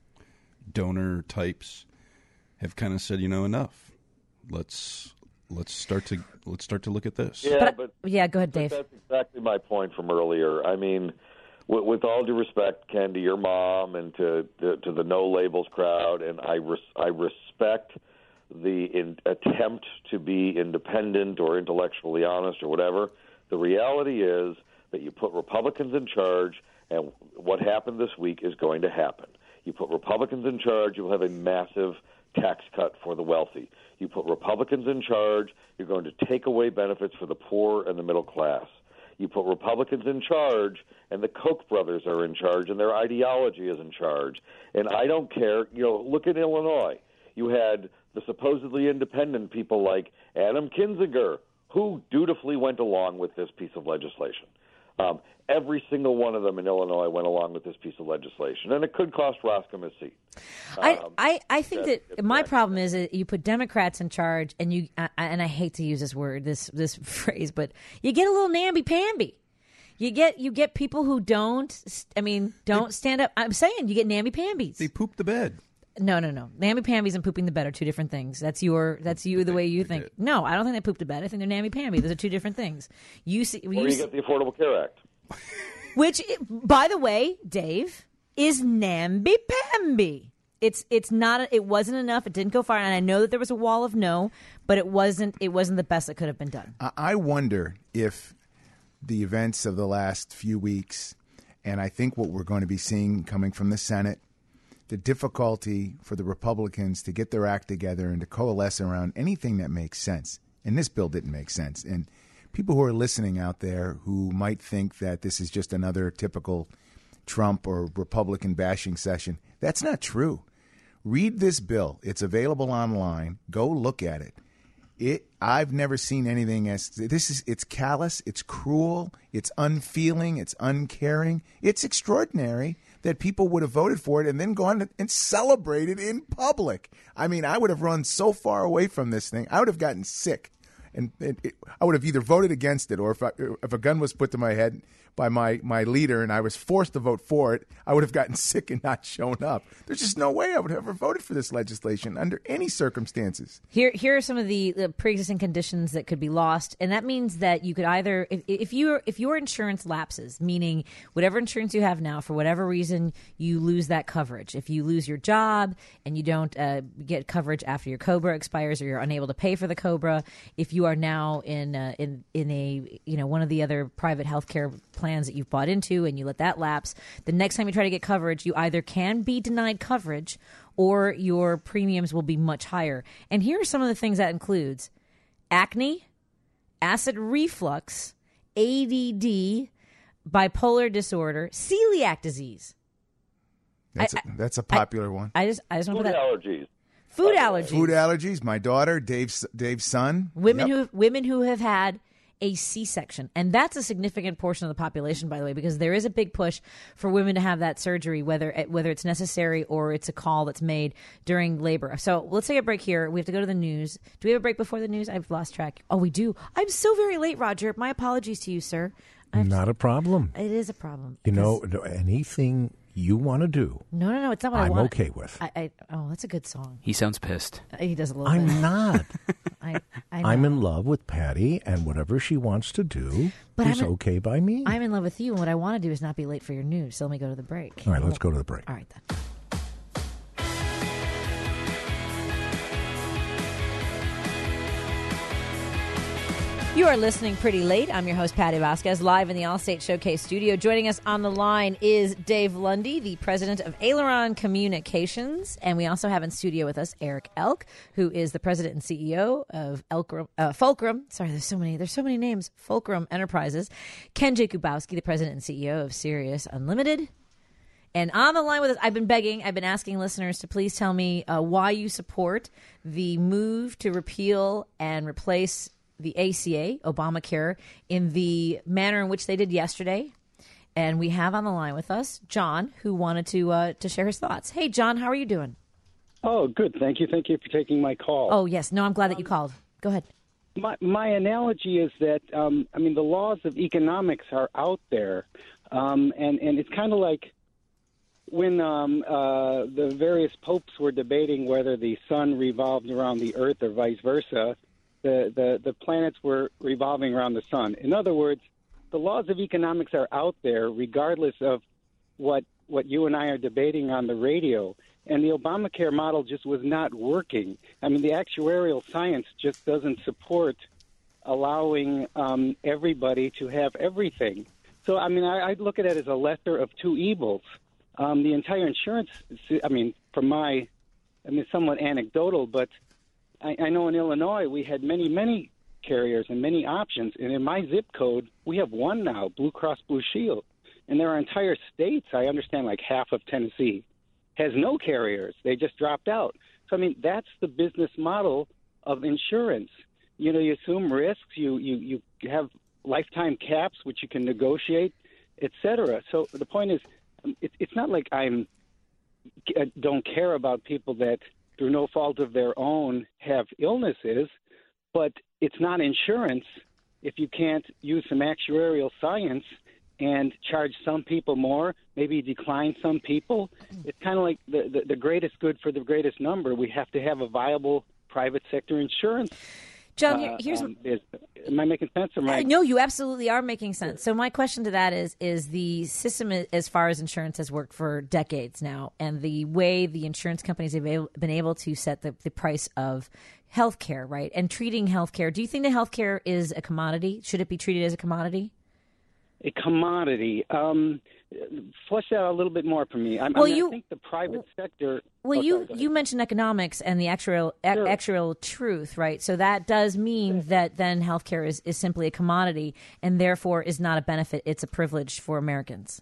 M: donor types have kind of said, you know, enough. Let's let's start to let's start to look at this.
N: Yeah, but,
B: yeah, go ahead, Dave.
N: That's exactly my point from earlier. I mean, with, with all due respect, Ken, to your mom and to to, to the no labels crowd, and I res, I respect the in, attempt to be independent or intellectually honest or whatever. The reality is that you put Republicans in charge, and what happened this week is going to happen. You put Republicans in charge, you'll have a massive tax cut for the wealthy. You put Republicans in charge, you're going to take away benefits for the poor and the middle class. You put Republicans in charge, and the Koch brothers are in charge, and their ideology is in charge. And I don't care. You know, look at Illinois. You had the supposedly independent people like Adam Kinzinger, who dutifully went along with this piece of legislation. Um, every single one of them in Illinois went along with this piece of legislation, and it could cost Roscoe his seat.
B: I,
N: Um,
B: I, I think
N: that-
B: that my problem is that you put Democrats in charge, and you I, and I hate to use this word, this this phrase, but you get a little namby-pamby. You get you get people who don't. I mean, don't stand up. I'm saying you get namby-pambies.
M: They poop the bed.
B: No, no, no. Namby-pambies and pooping the bed are two different things. That's your. That's you. The way you think. No, I don't think they poop the bed. I think they're namby-pamby. Those are two different things. You see,
N: or
B: you
N: you
B: see,
N: get the Affordable Care Act.
B: which, by the way, Dave, is namby-pamby. it's it's not it wasn't enough. It didn't go far, and I know that there was a wall of no, but it wasn't it wasn't the best that could have been done.
L: I I wonder if the events of the last few weeks, and I think what we're going to be seeing coming from the Senate, the difficulty for the Republicans to get their act together and to coalesce around anything that makes sense. And this bill didn't make sense. And people who are listening out there who might think that this is just another typical Trump or Republican bashing session, that's not true. Read this bill. It's available online. Go look at it. It I've never seen anything as this is it's callous, it's cruel, it's unfeeling, it's uncaring. It's extraordinary that people would have voted for it and then gone and celebrated in public. I mean, I would have run so far away from this thing. I would have gotten sick. And it, it, I would have either voted against it, or if I, if a gun was put to my head by my, my leader and I was forced to vote for it, I would have gotten sick and not shown up. There's just no way I would have ever voted for this legislation under any circumstances.
B: Here, here are some of the, the pre-existing conditions that could be lost, and that means that you could either, if, if you if your insurance lapses, meaning whatever insurance you have now, for whatever reason, you lose that coverage. If you lose your job and you don't uh, get coverage after your COBRA expires, or you're unable to pay for the COBRA, if you are now in uh, in in a you know one of the other private healthcare plans that you've bought into and you let that lapse, the next time you try to get coverage, you either can be denied coverage or your premiums will be much higher. And here are some of the things that includes: acne, acid reflux, A D D, bipolar disorder, celiac disease.
L: That's
B: I,
L: a, that's a popular
B: I,
L: one.
B: I just I just want
N: Food
B: to put that.
N: allergies.
B: Food allergies.
L: Food allergies. My daughter, Dave's Dave's son.
B: Women
L: Yep.
B: who women who have had a C-section, and that's a significant portion of the population, by the way, because there is a big push for women to have that surgery, whether whether it's necessary or it's a call that's made during labor. So let's take a break here. We have to go to the news. Do we have a break before the news? I've lost track. Oh, we do. I'm so very late, Roger. My apologies to you, sir.
Q: Not a problem.
B: It is a problem.
Q: You know, anything you want to do,
B: No, no, no. It's not what I
Q: I'm
B: want.
Q: okay with.
B: I, I, oh, that's a good song.
R: He sounds pissed.
B: Uh, He does a little
Q: I'm
B: bit.
Q: not.
B: I, I know.
Q: I'm in love with Patty, and whatever she wants to do
B: But
Q: is
B: I'm in-
Q: okay by me.
B: I'm in love with you, and what I want to do is not be late for your news. So let me go to the break.
Q: All right, let's go to the break.
B: All right, then. You are listening pretty late. I'm your host, Patty Vasquez, live in the Allstate Showcase studio. Joining us on the line is Dave Lundy, the president of Aileron Communications. And we also have in studio with us Eric Elk, who is the president and C E O of Elkrum, uh, Fulcrum. Sorry, there's so many. There's so many names. Fulcrum Enterprises. Ken Jakubowski, the president and C E O of Sirius Unlimited. And on the line with us, I've been begging, I've been asking listeners to please tell me uh, why you support the move to repeal and replace the A C A, Obamacare, in the manner in which they did yesterday. And we have on the line with us John, who wanted to uh, to share his thoughts. Hey, John, how are you doing?
S: Oh, good. Thank you. Thank you for taking my call.
B: Oh, yes. No, I'm glad that you called. Go ahead.
S: My, my analogy is that, um, I mean, the laws of economics are out there. Um, and, and it's kind of like when um, uh, the various popes were debating whether the sun revolved around the earth or vice versa. The, the, the planets were revolving around the sun. In other words, the laws of economics are out there regardless of what what you and I are debating on the radio. And the Obamacare model just was not working. I mean, the actuarial science just doesn't support allowing um, everybody to have everything. So, I mean, I, I look at it as a lesser of two evils. Um, the entire insurance, I mean, from my, I mean, somewhat anecdotal, but I, I know in Illinois we had many, many carriers and many options. And in my zip code, we have one now, Blue Cross Blue Shield. And there are entire states, I understand like half of Tennessee, has no carriers. They just dropped out. So, I mean, that's the business model of insurance. You know, you assume risks, you, you, you have lifetime caps, which you can negotiate, et cetera. So the point is, it, it's not like I'm don't care about people that through no fault of their own have illnesses, but it's not insurance if you can't use some actuarial science and charge some people more, maybe decline some people. It's kind of like the, the, the greatest good for the greatest number. We have to have a viable private sector insurance.
B: John, here,
S: uh,
B: here's
S: um, is, am I making sense? Or am I,
B: Uh, no, you absolutely are making sense. So my question to that is: is the system i- as far as insurance has worked for decades now, and the way the insurance companies have able, been able to set the, the price of healthcare, right, and treating healthcare. Do you think that healthcare is a commodity? Should it be treated as a commodity?
S: a commodity. Um, flesh that out a little bit more for me. I,
B: Well,
S: I mean,
B: you-
S: I think the private sector.
B: Well,
S: oh,
B: you
S: sorry, go ahead.
B: you mentioned economics and the actual e-
S: Sure.
B: actual truth, right? So that does mean that then healthcare is, is simply a commodity and therefore is not a benefit; it's a privilege for Americans.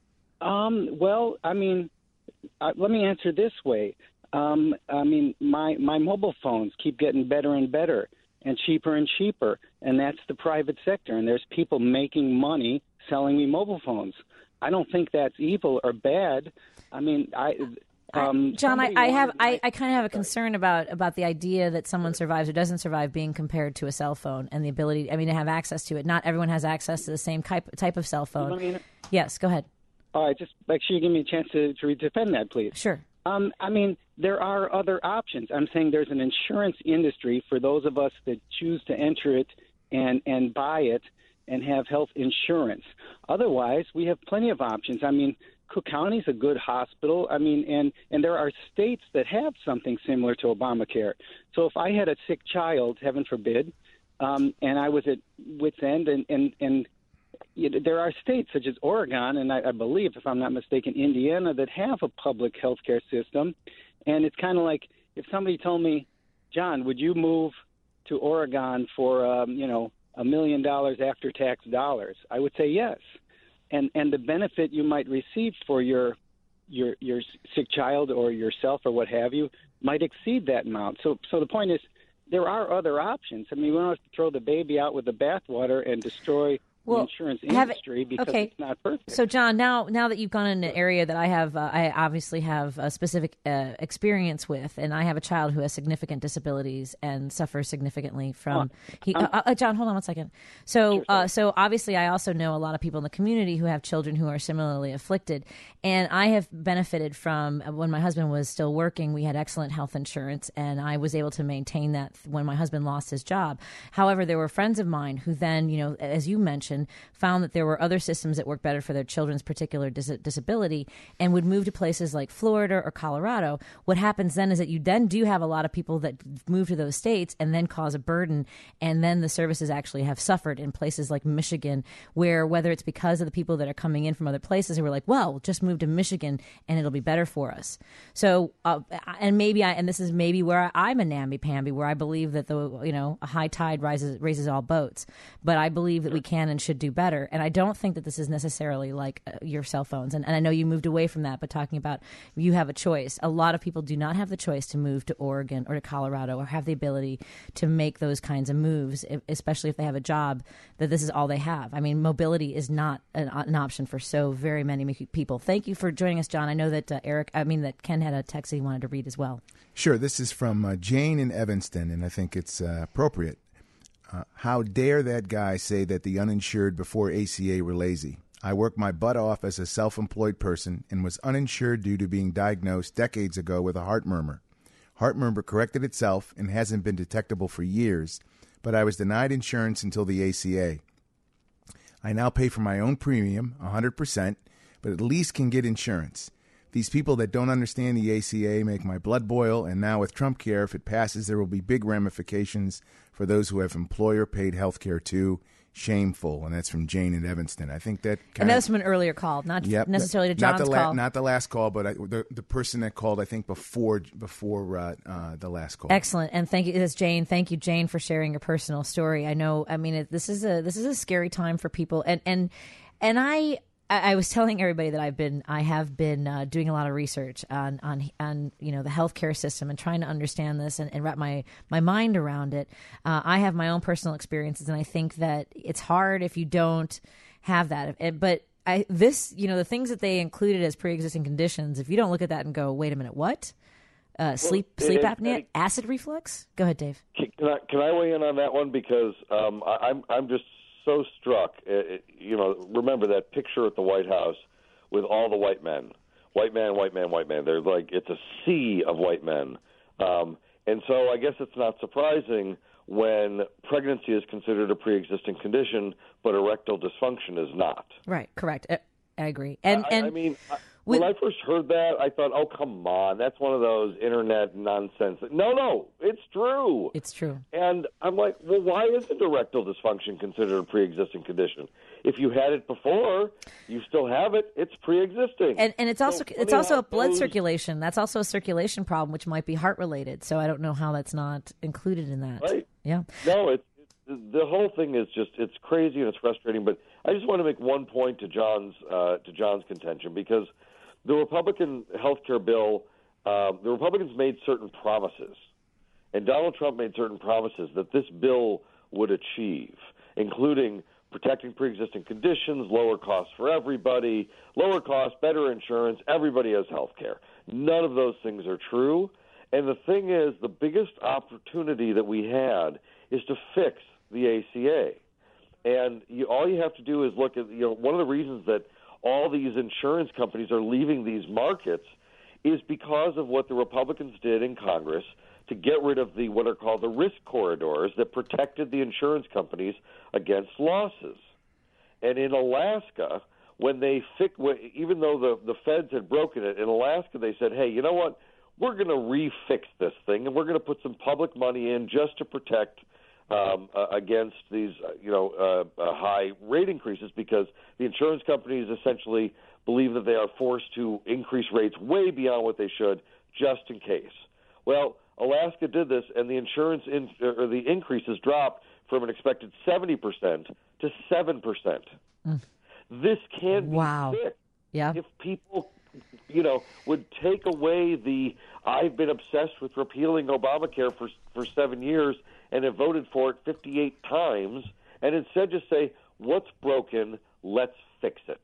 S: Um, well, I mean, uh, let me answer this way. Um, I mean, my my mobile phones keep getting better and better and cheaper and cheaper, and that's the private sector. And there's people making money selling me mobile phones. I don't think that's evil or bad. I mean, I. Um,
B: John, I,
S: somebody
B: I have
S: wanted
B: I, I kind of have a concern about about the idea that someone survives or doesn't survive being compared to a cell phone and the ability, I mean, to have access to it. Not everyone has access to the same type type of cell phone.
S: I mean-
B: Yes, go ahead.
S: All right, just make sure you give me a chance to, to defend that, please.
B: Sure.
S: Um, I mean, there are other options. I'm saying there's an insurance industry for those of us that choose to enter it and, and buy it and have health insurance. Otherwise, we have plenty of options. I mean, Cook County's a good hospital. I mean, and, and there are states that have something similar to Obamacare. So if I had a sick child, heaven forbid, um, and I was at wit's end, and, and, and you know, there are states such as Oregon, and I, I believe, if I'm not mistaken, Indiana, that have a public health care system. And it's kind of like if somebody told me, John, would you move to Oregon for, um, you know, a million dollars after tax dollars? I would say yes. And and the benefit you might receive for your your your sick child or yourself or what have you might exceed that amount. So so the point is, there are other options. I mean, we don't have to throw the baby out with the bathwater and destroy
B: Well,
S: the insurance
B: have-
S: industry because
B: okay.
S: it's not perfect.
B: So, John, now now that you've gone in an area that I have, uh, I obviously have a specific uh, experience with, and I have a child who has significant disabilities and suffers significantly from. He, uh, uh, John, hold on one second. So, uh, so obviously, I also know a lot of people in the community who have children who are similarly afflicted, and I have benefited from uh, when my husband was still working. We had excellent health insurance, and I was able to maintain that when my husband lost his job. However, there were friends of mine who then, you know, as you mentioned, found that there were other systems that worked better for their children's particular dis- disability and would move to places like Florida or Colorado. What happens then is that you then do have a lot of people that move to those states and then cause a burden, and then the services actually have suffered in places like Michigan, where whether it's because of the people that are coming in from other places who are like, well, we'll just move to Michigan and it'll be better for us. So, uh, and maybe I, and this is maybe where I'm a namby-pamby, where I believe that the, you know, a high tide rises, raises all boats, but I believe that we can and should do better. And I don't think that this is necessarily like uh, your cell phones. And, and I know you moved away from that, but talking about you have a choice. A lot of people do not have the choice to move to Oregon or to Colorado or have the ability to make those kinds of moves, if, especially if they have a job that this is all they have. I mean, mobility is not an, an option for so very many people. Thank you for joining us, John. I know that uh, Eric, I mean, that Ken had a text that he wanted to read as well.
L: Sure. This is from uh, Jane in Evanston, and I think it's uh, appropriate. Uh, how dare that guy say that the uninsured before A C A were lazy? I worked my butt off as a self-employed person and was uninsured due to being diagnosed decades ago with a heart murmur. Heart murmur corrected itself and hasn't been detectable for years, but I was denied insurance until the A C A. I now pay for my own premium, one hundred percent, but at least can get insurance. These people that don't understand the A C A make my blood boil, and now with Trump Care, if it passes, there will be big ramifications for those who have employer-paid health care too. Shameful. And that's from Jane in Evanston. I think that kind
B: And that was from an earlier call, not
L: Yep.
B: necessarily to
L: not
B: John's
L: the la-
B: call.
L: Not the last call, but I, the the person that called, I think, before before uh, uh, the last call.
B: Excellent, and thank you, this is Jane. Thank you, Jane, for sharing your personal story. I know, I mean, it, this is a this is a scary time for people, and and and I. I I was telling everybody that I've been, I have been uh, doing a lot of research on, on, on, you know, the healthcare system and trying to understand this and, and wrap my, my mind around it. Uh, I have my own personal experiences, and I think that it's hard if you don't have that. It- But I, this, you know, the things that they included as pre-existing conditions, if you don't look at that and go, wait a minute, what? Uh, sleep,
N: Well,
B: sleep
N: and-
B: apnea,
N: and-
B: acid reflux. Go ahead, Dave.
N: Can, can I can I weigh in on that one because um, I, I'm I'm just so struck. It, it, you know, remember that picture at the White House with all the white men, white man, white man, white man. They're like it's a sea of white men, um, and so I guess it's not surprising when pregnancy is considered a pre-existing condition, but erectile dysfunction is not.
B: Right, correct. I, I agree. And
N: I,
B: and
N: I mean, I-
B: with-
N: when I first heard that, I thought, "Oh, come on, that's one of those internet nonsense." No, no, it's true.
B: It's true.
N: And I'm like, well, why isn't erectile dysfunction considered a pre-existing condition? If you had it before, you still have it. It's pre-existing.
B: And and it's also
N: So
B: it's
N: funny
B: also
N: how
B: a blood
N: those-
B: circulation. That's also a circulation problem, which might be heart related. So I don't know how that's not included in that.
N: Right.
B: Yeah.
N: No, it's the whole thing is just it's crazy and it's frustrating. But I just want to make one point to John's uh, to John's contention, because the Republican health care bill, uh, the Republicans made certain promises, and Donald Trump made certain promises that this bill would achieve, including protecting pre-existing conditions, lower costs for everybody, lower costs, better insurance, everybody has health care. None of those things are true. And the thing is, the biggest opportunity that we had is to fix the A C A. And you, all you have to do is look at, you know, one of the reasons that all these insurance companies are leaving these markets is because of what the Republicans did in Congress to get rid of the what are called the risk corridors that protected the insurance companies against losses. And in Alaska, when they fix, even though the, the feds had broken it, in Alaska they said, hey, you know what, we're going to refix this thing, and we're going to put some public money in just to protect Um, uh, against these, uh, you know, uh, uh, high rate increases, because the insurance companies essentially believe that they are forced to increase rates way beyond what they should, just in case. Well, Alaska did this, and the insurance in, or the increases dropped from an expected seventy percent to seven percent.
B: Mm.
N: This can be
B: Wow.
N: fixed
B: Yeah.
N: if people, you know, would take away the I've been obsessed with repealing Obamacare for for seven years and have voted for it fifty-eight times, and instead just say, what's broken, let's fix it.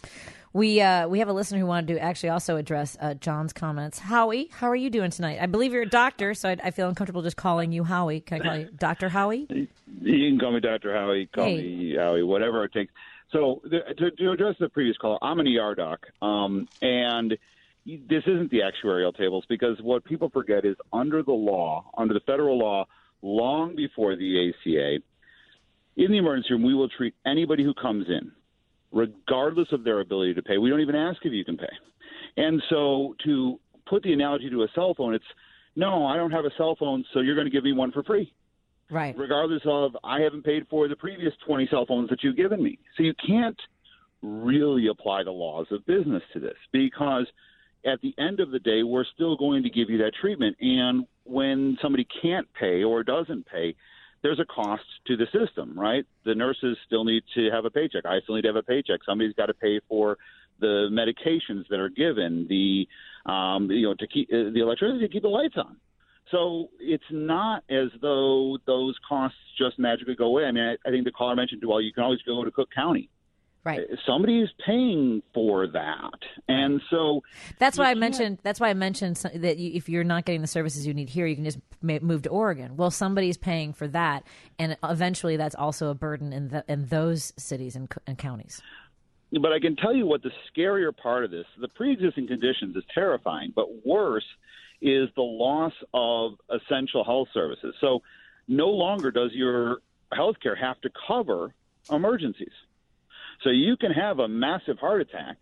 B: We uh, we have a listener who wanted to actually also address uh, John's comments. Howie, how are you doing tonight? I believe you're a doctor, so I, I feel uncomfortable just calling you Howie. Can I call you Doctor Howie?
R: You can call me Doctor Howie, call
B: Hey.
R: me Howie, whatever it takes. So the, to, to address the previous call, I'm an E R doc, um, and this isn't the actuarial tables, because what people forget is under the law, under the federal law, long before the A C A, in the emergency room, we will treat anybody who comes in, regardless of their ability to pay. We don't even ask if you can pay. And so to put the analogy to a cell phone, it's, no, I don't have a cell phone, so you're going to give me one for free.
B: Right.
R: Regardless of, I haven't paid for the previous twenty cell phones that you've given me. So you can't really apply the laws of business to this, because at the end of the day, we're still going to give you that treatment. And when somebody can't pay or doesn't pay, there's a cost to the system, right? The nurses still need to have a paycheck. I still need to have a paycheck. Somebody's got to pay for the medications that are given, the um, you know, to keep uh, the electricity to keep the lights on. So it's not as though those costs just magically go away. I mean, I, I think the caller mentioned, well, you can always go to Cook County.
B: Right.
R: Somebody's paying for that. And so
B: That's why I mentioned. That's why I mentioned some- that you, if you're not getting the services you need here, you can just ma- move to Oregon. Well, somebody's paying for that, and eventually, that's also a burden in the, in those cities and, co- and counties.
R: But I can tell you what the scarier part of this, the pre-existing conditions is terrifying, but worse is the loss of essential health services. So no longer does your health care have to cover emergencies. So you can have a massive heart attack,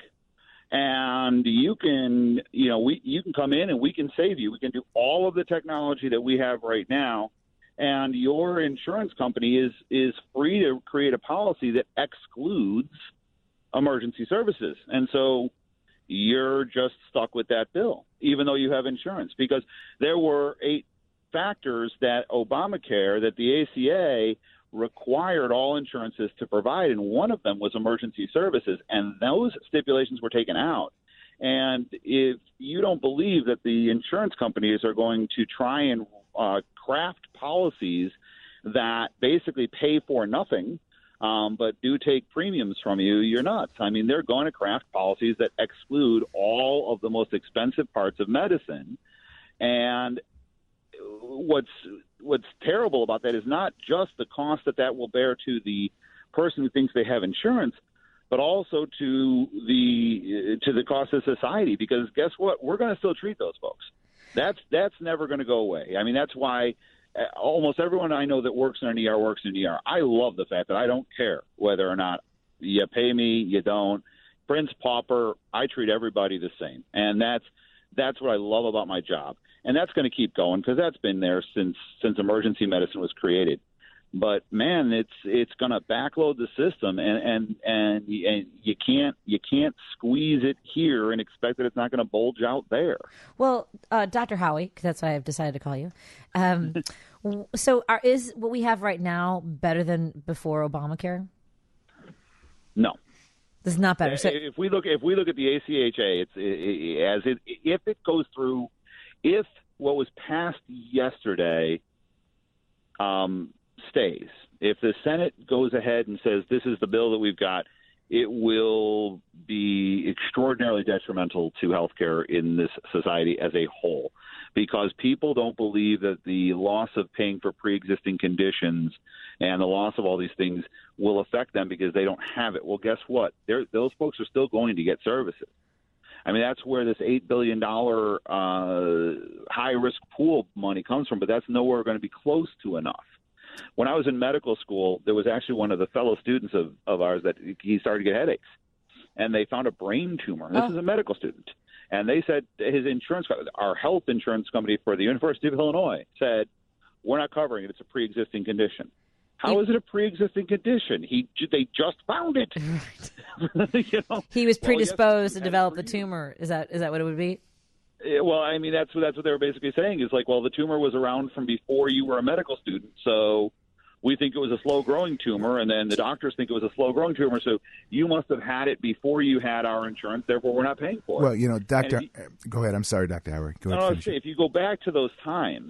R: and you can, you know, we you can come in and we can save you. We can do all of the technology that we have right now, and your insurance company is is free to create a policy that excludes emergency services. And so you're just stuck with that bill, even though you have insurance, because there were eight factors that Obamacare, that the A C A required all insurances to provide, and one of them was emergency services, and those stipulations were taken out. And if you don't believe that the insurance companies are going to try and uh, craft policies that basically pay for nothing, um, but do take premiums from you, you're nuts. I mean, they're going to craft policies that exclude all of the most expensive parts of medicine. And what's what's terrible about that is not just the cost that that will bear to the person who thinks they have insurance, but also to the to the cost of society. Because guess what? We're going to still treat those folks. That's that's never going to go away. I mean, that's why almost everyone I know that works in an E R works in an E R. I love the fact that I don't care whether or not you pay me, you don't. Prince, pauper, I treat everybody the same. And that's that's what I love about my job. And that's going to keep going because that's been there since since emergency medicine was created. But man, it's it's going to backload the system, and and and you, and you can't you can't squeeze it here and expect that it's not going to bulge out there.
B: Well, uh, Doctor Howie, 'cause that's why I've decided to call you. Um, w- so, are, is what we have right now better than before Obamacare?
R: No,
B: this is not better. So,
R: if we look if we look at the A C H A, it's it, as it if it goes through, if what was passed yesterday, um. stays. If the Senate goes ahead and says this is the bill that we've got, it will be extraordinarily detrimental to healthcare in this society as a whole, because people don't believe that the loss of paying for pre-existing conditions and the loss of all these things will affect them because they don't have it. Well, guess what? They're, those folks are still going to get services. I mean, that's where this eight billion dollars uh, high-risk pool money comes from, but that's nowhere going to be close to enough. When I was in medical school, there was actually one of the fellow students of, of ours that he started to get headaches, and they found a brain tumor. This
B: Oh.
R: is a medical student. And they said his insurance, our health insurance company for the University of Illinois said, we're not covering it. It's a pre-existing condition. How is it a pre-existing condition? He They just found it. you know?
B: he was
R: Well,
B: predisposed
R: yes,
B: to develop the tumor. Is that is that what it would be?
R: Yeah, well, I mean, that's what that's what they were basically saying is like, well, the tumor was around from before you were a medical student, so we think it was a slow-growing tumor, and then the doctors think it was a slow-growing tumor, so you must have had it before you had our insurance, therefore we're not paying for it.
L: Well, you know, Doctor,
R: And if you-
L: go ahead. I'm sorry, Doctor Howard. Go
R: No,
L: ahead.
R: no,
L: Finish
R: see,
L: it.
R: if you go back to those times,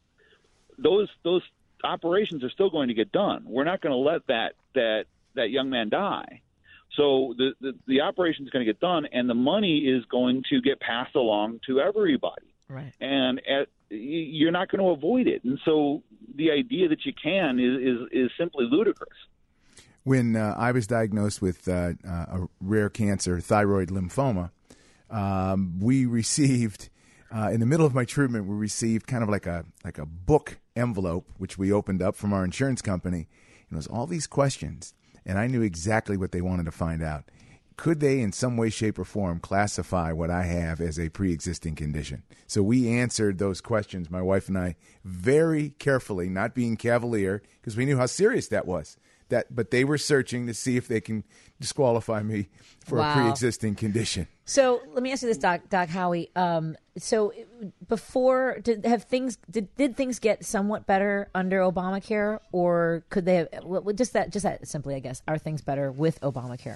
R: those those operations are still going to get done. We're not going to let that that that young man die. So the, the the operation is going to get done, and the money is going to get passed along to everybody.
B: Right.
R: And at, you're not going to avoid it. And so the idea that you can is is, is simply ludicrous.
L: When uh, I was diagnosed with uh, uh, a rare cancer, thyroid lymphoma, um, we received uh, in the middle of my treatment, we received kind of like a like a book envelope, which we opened up from our insurance company. And it was all these questions, and I knew exactly what they wanted to find out. Could they, in some way, shape, or form, classify what I have as a pre-existing condition? So we answered those questions, my wife and I, very carefully, not being cavalier, because we knew how serious that was. That, but they were searching to see if they can disqualify me for
B: Wow.
L: a pre-existing condition.
B: So let me ask you this, Doc, Doc Howie. Um, so before, did have things did, did things get somewhat better under Obamacare, or could they have? Well, just that, just that simply, I guess, are things better with Obamacare?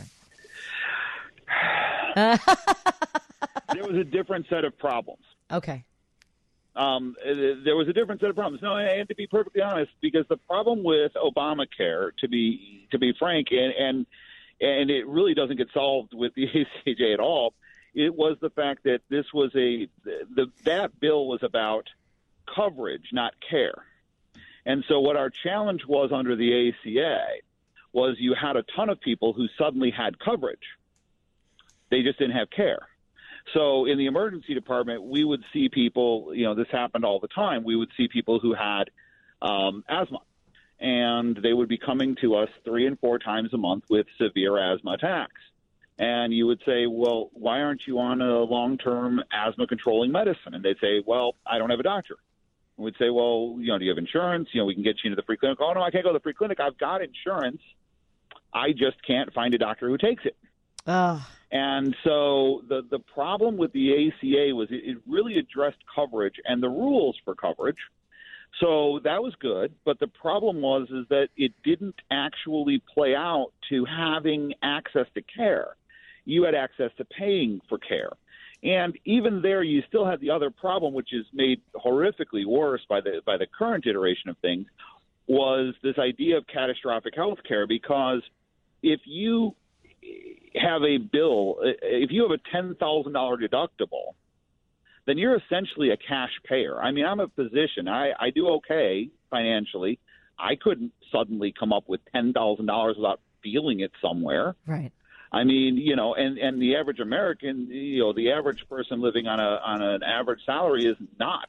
R: There was a different set of problems.
B: Okay.
R: Um, there was a different set of problems. No, and to be perfectly honest, because the problem with Obamacare, to be to be frank, and and, and it really doesn't get solved with the A C H A at all, it was the fact that this was a the that bill was about coverage, not care. And so what our challenge was under the A C A was you had a ton of people who suddenly had coverage. They just didn't have care. So in the emergency department, we would see people, you know, this happened all the time. We would see people who had um, asthma, and they would be coming to us three and four times a month with severe asthma attacks. And you would say, well, why aren't you on a long-term asthma controlling medicine? And they'd say, well, I don't have a doctor. And we'd say, well, you know, do you have insurance? You know, we can get you into the free clinic. Oh, no, I can't go to the free clinic. I've got insurance. I just can't find a doctor who takes it.
B: Oh.
R: And so the, the problem with the A C A was it, it really addressed coverage and the rules for coverage. So that was good. But the problem was is that it didn't actually play out to having access to care. You had access to paying for care. And even there, you still had the other problem, which is made horrifically worse by the by the current iteration of things, was this idea of catastrophic health care. Because if you have a bill, if you have a ten thousand dollars deductible, then you're essentially a cash payer. I mean, I'm a physician. I, I do okay financially. I couldn't suddenly come up with ten thousand dollars without feeling it somewhere.
B: Right.
R: I mean, you know, and, and the average American, you know, the average person living on a on an average salary is not.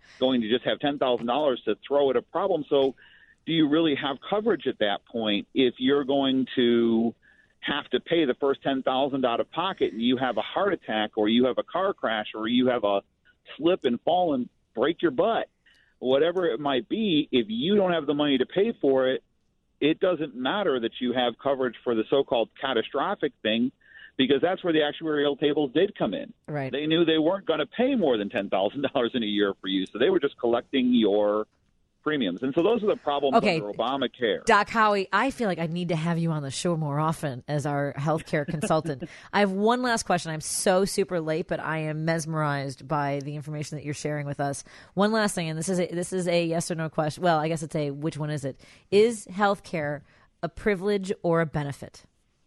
R: going to just have ten thousand dollars to throw at a problem. So do you really have coverage at that point if you're going to have to pay the first ten thousand dollars out of pocket and you have a heart attack or you have a car crash or you have a slip and fall and break your butt? Whatever it might be, if you don't have the money to pay for it, it doesn't matter that you have coverage for the so-called catastrophic thing, because that's where the actuarial tables did come in.
B: Right.
R: They knew they weren't going to pay more than ten thousand dollars in a year for you, so they were just collecting your premiums. And so those are the problems
B: Okay.
R: under Obamacare.
B: Doc Howie, I feel like I need to have you on the show more often as our healthcare consultant. I have one last question. I'm so super late, but I am mesmerized by the information that you're sharing with us. One last thing, and this is a, this is a yes or no question. Well, I guess it's a which one is it? Is healthcare a privilege or a benefit?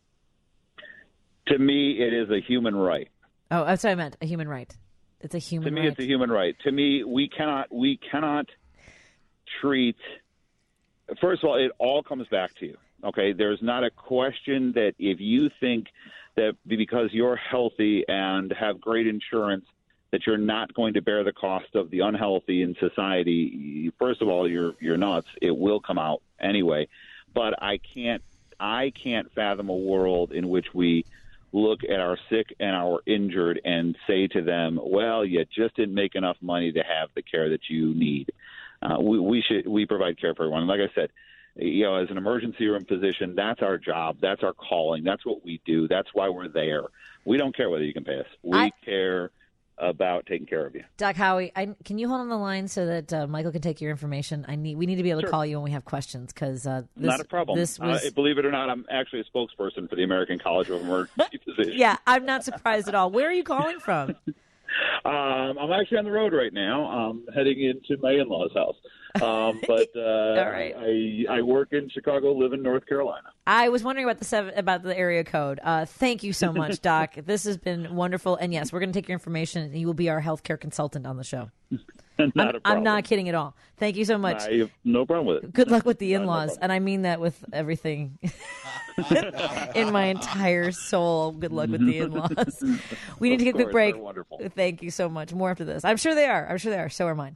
R: To me, it is a human right.
B: Oh, that's what I meant. A human right. It's a human
R: To me,
B: right.
R: it's a human right. To me, we cannot we cannot treat. First of all, it all comes back to you. Okay, there's not a question that if you think that because you're healthy and have great insurance that you're not going to bear the cost of the unhealthy in society. First of all, you're you're nuts. It will come out anyway. But I can't I can't fathom a world in which we look at our sick and our injured and say to them, well, you just didn't make enough money to have the care that you need. Uh, we, we should we provide care for everyone. Like I said, you know, as an emergency room physician, that's our job. That's our calling. That's what we do. That's why we're there. We don't care whether you can pay us. We
B: I-
R: care about taking care of you.
B: Doc Howie, I, can you hold on the line so that uh, Michael can take your information? I need we need to be able to
R: Sure.
B: call you when we have questions because uh, this,
R: Not a problem.
B: This was
R: uh, believe it or not, I'm actually a spokesperson for the American College of Emergency Physicians.
B: yeah. I'm not surprised at all. Where are you calling from?
R: Um, I'm actually on the road right now. I'm heading into my in-laws' house. Um, but uh,
B: All right.
R: I, I work in Chicago, live in North Carolina.
B: I was wondering about the seven, about the area code. Uh, thank you so much, Doc. This has been wonderful. And yes, we're going to take your information, and you will be our healthcare consultant on the show.
R: Not
B: I'm,
R: a problem.
B: I'm not kidding at all. Thank you so much.
R: I have no problem with it.
B: Good luck with the in-laws, and I mean that with everything in my entire soul. Good luck with the in-laws. We need to take a quick
R: course,
B: break.
R: they're wonderful.
B: Thank you so much. More after this. I'm sure they are. I'm sure they are. So are mine.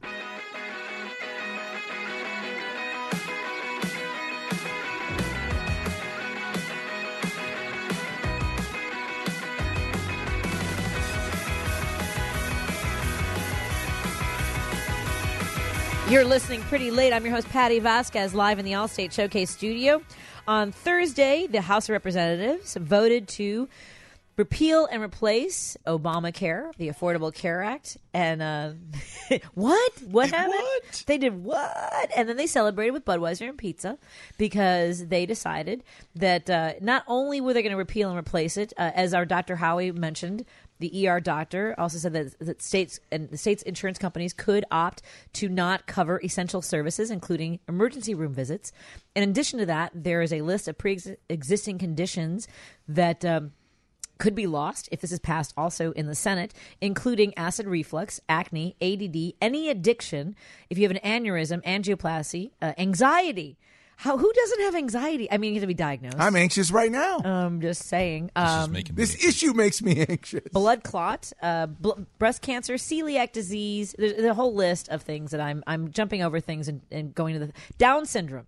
B: You're listening pretty late. I'm your host, Patty Vasquez, live in the Allstate Showcase studio. On Thursday, the House of Representatives voted to repeal and replace Obamacare, the Affordable Care Act. And uh, what? What happened? What? They did what? And then they celebrated with Budweiser and pizza because they decided that uh, not only were they going to repeal and replace it, uh, as our Doctor Howie mentioned, the E R doctor also said that, that states and the state's insurance companies could opt to not cover essential services, including emergency room visits. In addition to that, there is a list of pre-existing conditions that um, could be lost if this is passed also in the Senate, including acid reflux, acne, A D D, any addiction, if you have an aneurysm, angioplasty, uh, anxiety. How, who doesn't have anxiety? I mean, you have to be diagnosed.
L: I'm anxious right now.
B: I'm just saying. Um,
L: this issue makes me anxious.
B: blood clot, uh, bl- breast cancer, celiac disease. There's, there's a whole list of things that I'm I'm jumping over things and, and going to the Down syndrome.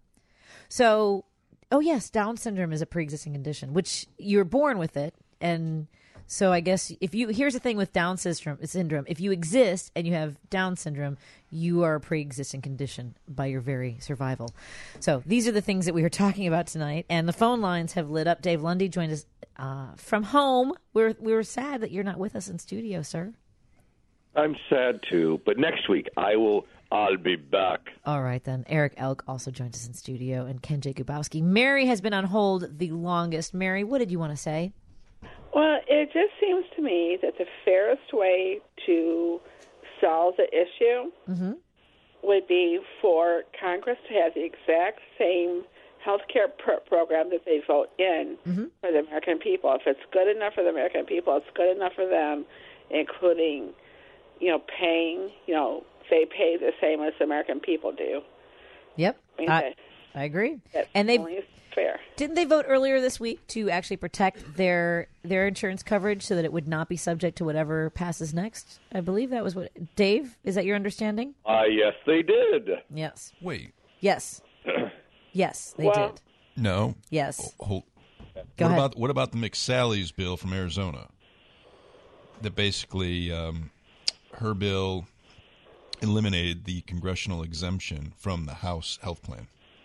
B: So, oh yes, Down syndrome is a pre-existing condition, which you're born with it, and so I guess if you here's the thing with Down syndrome, syndrome, if you exist and you have Down syndrome, you are a pre-existing condition by your very survival. So these are the things that we were talking about tonight, and the phone lines have lit up. Dave Lundy joined us uh, from home. We're we were sad that you're not with us in studio, sir.
T: I'm sad too, but next week I will. I'll be back.
B: All right, then. Eric Elk also joins us in studio, and Ken Jacobowski. Mary has been on hold the longest. Mary, what did you want to say?
U: Well, it just seems to me that the fairest way to solve the issue
B: Mm-hmm.
U: would be for Congress to have the exact same health care pro- program that they vote in
B: Mm-hmm.
U: for the American people. If it's good enough for the American people, it's good enough for them, including, you know, paying, you know, they pay the same as the American people do.
B: Yep.
U: I mean,
B: I,
U: they-
B: I agree.
U: That's
B: And they
U: only fair.
B: Didn't they vote earlier this week to actually protect their their insurance coverage so that it would not be subject to whatever passes next? I believe that was what Dave, is that your understanding?
T: Ah, uh, yes, they did.
B: Yes.
E: Wait.
B: Yes. Yes, they
T: Well-
B: did.
E: No.
B: Yes.
E: Oh, hold.
B: Go
E: what
B: ahead.
E: about what about the McSally's bill from Arizona? That basically um, her bill eliminated the congressional exemption from the House health plan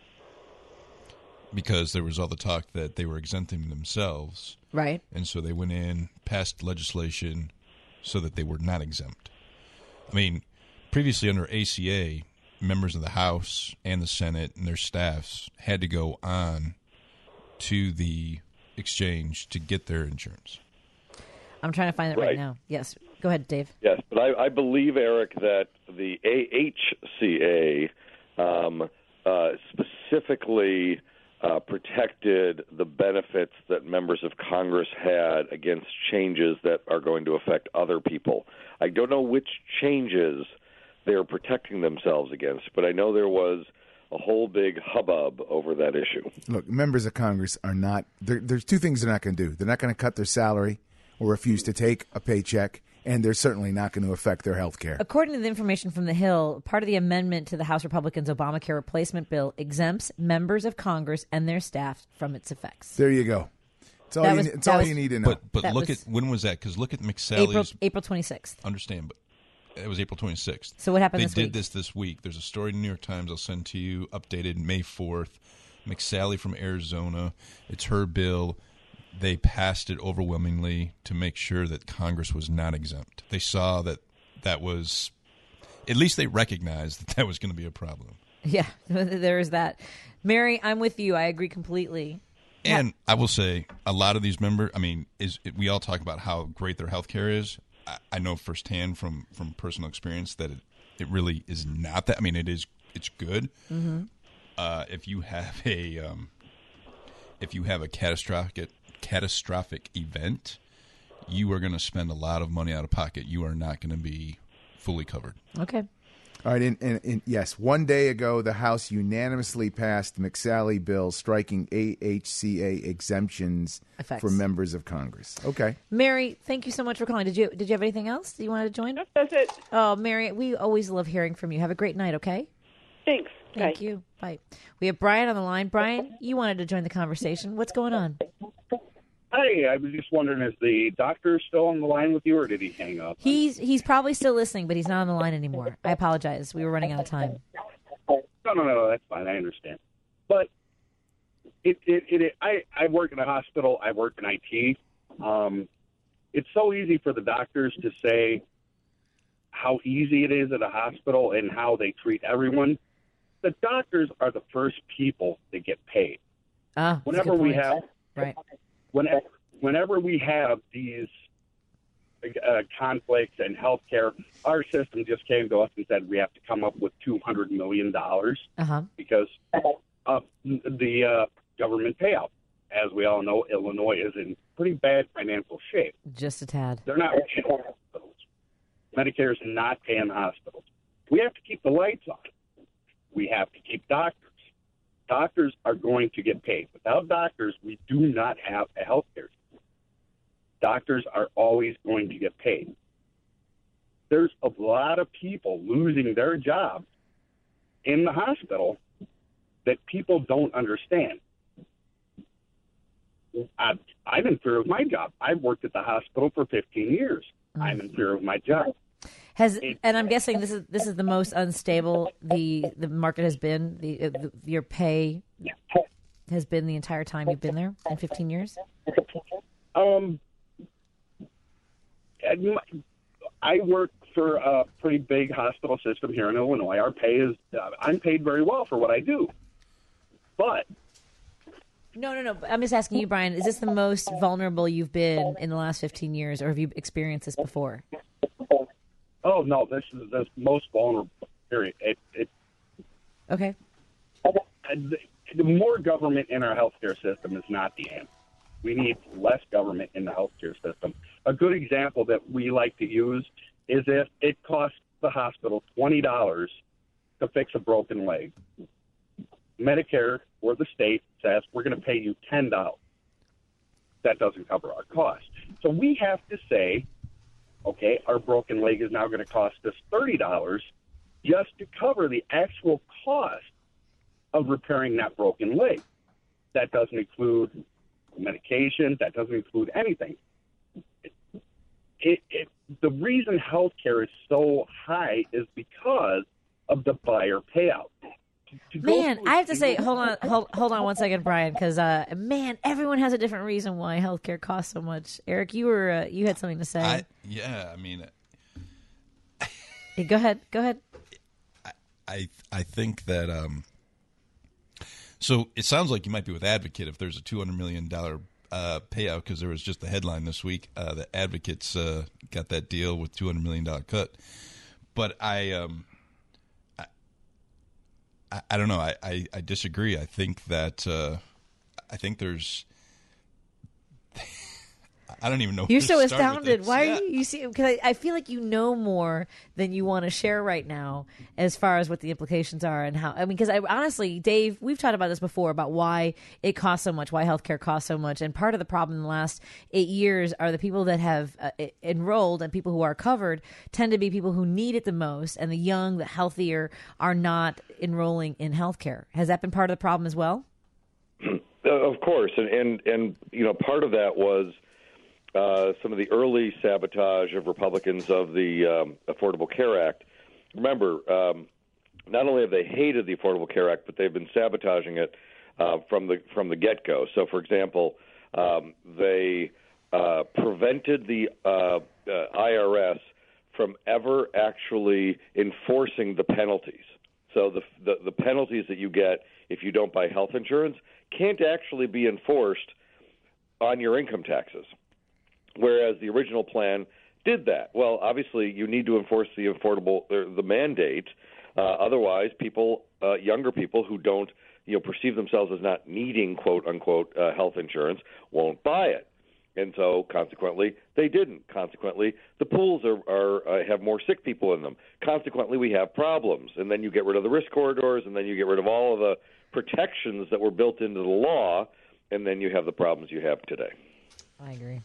E: because there was all the talk that they were exempting themselves,
B: Right.
E: and so they went in, passed legislation so that they were not exempt. I mean, previously under A C A, members of the House and the Senate and their staffs had to go on to the exchange to get their insurance.
B: I'm trying to find it right,
T: Right.
B: now. Yes. Go ahead, Dave.
T: Yes, but I, I believe, Eric, that the A H C A um, uh, specifically uh, protected the benefits that members of Congress had against changes that are going to affect other people. I don't know which changes they're protecting themselves against, but I know there was a whole big hubbub over that issue.
L: Look, members of Congress are not. There's two things they're not going to do. They're not going to cut their salary or refuse to take a paycheck, and they're certainly not going to affect their health care.
B: According to the information from The Hill, part of the amendment to the House Republicans' Obamacare replacement bill exempts members of Congress and their staff from its effects.
L: There you go. It's all,
B: That
L: you,
B: was-
L: it's
B: that
L: all
B: was-
L: you need to know.
E: But but
B: That
E: look
B: was-
E: at when was that? Because look at
B: April
E: McSally's.
B: April twenty-sixth.
E: Understand, but it was April twenty-sixth.
B: So what happened
E: They
B: this
E: did
B: week?
E: this this week. There's a story in the New York Times I'll send to you, updated May fourth. McSally from Arizona. It's her bill. They passed it overwhelmingly to make sure that Congress was not exempt. They saw that that was, at least they recognized that that was going to be a problem.
B: Yeah, there is that. Mary, I'm with you. I agree completely.
E: And I will say, a lot of these members, I mean, is we all talk about how great their health care is. I, I know firsthand from, from personal experience that it, it really is not that. I mean, it is it's good.
B: Mhm.
E: Uh, if you have a um, if you have a catastrophic catastrophic event, you are going to spend a lot of money out of pocket. You are not going to be fully covered.
B: Okay.
L: All right, and, and, and yes, one day ago, the House unanimously passed the McSally bill striking A H C A exemptions
B: Effects.
L: for members of Congress. Okay.
B: Mary, thank you so much for calling. Did you Did you have anything else that you wanted to join?
U: That's it.
B: Oh, Mary, we always love hearing from you. Have a great night, okay?
U: Thanks.
B: Thank
U: Bye.
B: you. Bye. We have Brian on the line. Brian, you wanted to join the conversation. What's going on?
V: Hi, I was just wondering, is the doctor still on the line with you, or did he hang up?
B: He's he's probably still listening, but he's not on the line anymore. I apologize. We were running out of time.
V: No, no, no, that's fine. I understand. But it, it, it, it I, I work in a hospital. I work in I T. Um, it's so easy for the doctors to say how easy it is at a hospital and how they treat everyone. The doctors are the first people that get paid.
B: Ah, that's a
V: whenever
B: good
V: we
B: point.
V: have,
B: Right.
V: whenever, whenever we have these uh, conflicts in healthcare, our system just came to us and said we have to come up with two hundred million dollars
B: Uh-huh.
V: because of the uh, government payout. As we all know, Illinois is in pretty bad financial shape.
B: Just a tad.
V: They're not paying hospitals. Medicare is not paying hospitals. We have to keep the lights on. We have to keep doctors. Doctors are going to get paid. Without doctors, we do not have a health care system. Doctors are always going to get paid. There's a lot of people losing their jobs in the hospital that people don't understand. I, I'm in fear of my job. I've worked at the hospital for fifteen years. I'm in fear of my job.
B: Has and I'm guessing this is this is the most unstable the the market has been. The, uh, the your pay has been the entire time you've been there in fifteen years.
V: Um, and my- I work for a pretty big hospital system here in Illinois. Our pay is uh, I'm paid very well for what I do, but
B: No, no, no. I'm just asking you, Brian. Is this the most vulnerable you've been in the last fifteen years, or have you experienced this before?
V: oh no, this is the most vulnerable. Period. It, it,
B: Okay.
V: the, the more government in our healthcare system is not the answer. We need less government in the healthcare system. A good example that we like to use is if it costs the hospital twenty dollars to fix a broken leg. Medicare or the state says we're going to pay you ten dollars. That doesn't cover our cost. So we have to say, okay, our broken leg is now going to cost us thirty dollars just to cover the actual cost of repairing that broken leg. That doesn't include medication. That doesn't include anything. It, it, the reason healthcare is so high is because of the buyer payout. To go
B: Man,
V: through-
B: I have to say, hold on, hold, hold on one second, Brian, because uh, man, everyone has a different reason why healthcare costs so much. Eric, you were uh, you had something to say.
E: I, yeah, I mean,
B: Hey, go ahead, go ahead.
E: I I think that um. So it sounds like you might be with Advocate if there's a two hundred million dollar uh, payout, because there was just the headline this week uh, that Advocates uh, got that deal with two hundred million dollar cut. But I um. I, I don't know. I, I, I disagree. I think that uh, I think there's. I don't even know.
B: You're
E: where
B: so
E: to start with
B: astounded.
E: this.
B: Why
E: Yeah.
B: are you? You see, because I, I feel like you know more than you want to share right now, as far as what the implications are and how. I mean, because I honestly, Dave, we've talked about this before about why it costs so much, why healthcare costs so much, and part of the problem in the last eight years are the people that have uh, enrolled and people who are covered tend to be people who need it the most, and the young, the healthier, are not enrolling in healthcare. Has that been part of the problem as well?
N: Uh, Of course, and, and and you know, part of that was uh, some of the early sabotage of Republicans of the um, Affordable Care Act. Remember, um, not only have they hated the Affordable Care Act, but they've been sabotaging it uh, from the from the get-go. So, for example, um, they uh, prevented the uh, uh, I R S from ever actually enforcing the penalties. So the, the the penalties that you get if you don't buy health insurance can't actually be enforced on your income taxes, whereas the original plan did that. Well, obviously, you need to enforce the affordable or the mandate. Uh, otherwise, people, uh, younger people who don't, you know, perceive themselves as not needing quote unquote uh, health insurance, won't buy it. And so, consequently, they didn't. Consequently, the pools are, are uh, have more sick people in them. Consequently, we have problems. And then you get rid of the risk corridors, and then you get rid of all of the protections that were built into the law, and then you have the problems you have today.
B: I agree.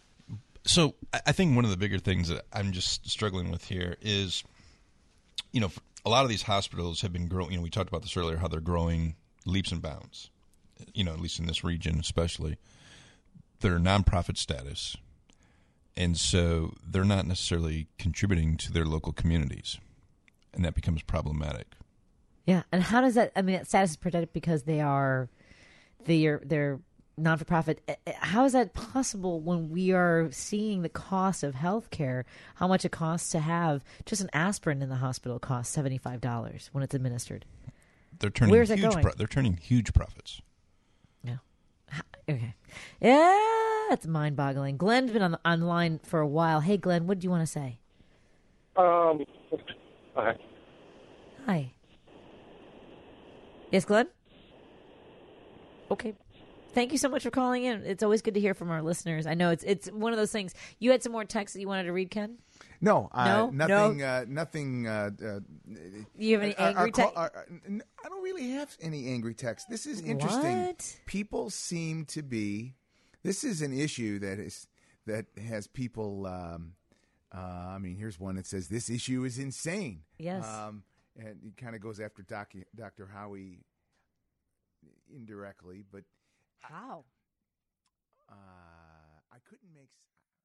E: So I I think one of the bigger things that I'm just struggling with here is, you know, a lot of these hospitals have been growing. You know, we talked about this earlier, how they're growing leaps and bounds, you know, at least in this region especially. They're nonprofit status, and so they're not necessarily contributing to their local communities, and that becomes problematic.
B: Yeah, and how does that? I mean, that status is protected because they are, they're they're non for profit. How is that possible when we are seeing the cost of healthcare? How much it costs to have just an aspirin in the hospital costs seventy five dollars when it's administered.
E: They're turning
B: Where's that
E: huge.
B: going?
E: Pro- they're turning huge profits.
B: Yeah. Okay. Yeah, it's mind boggling. Glenn's been on the, online for a while. Hey, Glenn, what do you want to say?
V: Um, hi.
B: Hi. Yes, Glenn? Okay. Thank you so much for calling in. It's always good to hear from our listeners. I know it's it's one of those things. You had some more texts that you wanted to read, Ken?
L: No, uh,
B: No?
L: nothing.
B: No?
L: Uh, nothing. Uh, uh,
B: You have any
L: our- our
B: angry
L: call-
B: text?
L: our- our- n- I don't really have any angry texts. This is interesting.
B: What?
L: People seem to be. This is an issue that is that has people. Um, uh, I mean, here's one that says this issue is insane.
B: Yes.
L: Um, and it kind of goes after Doc, Doctor Howie indirectly, but
B: how?
L: Uh, I couldn't make.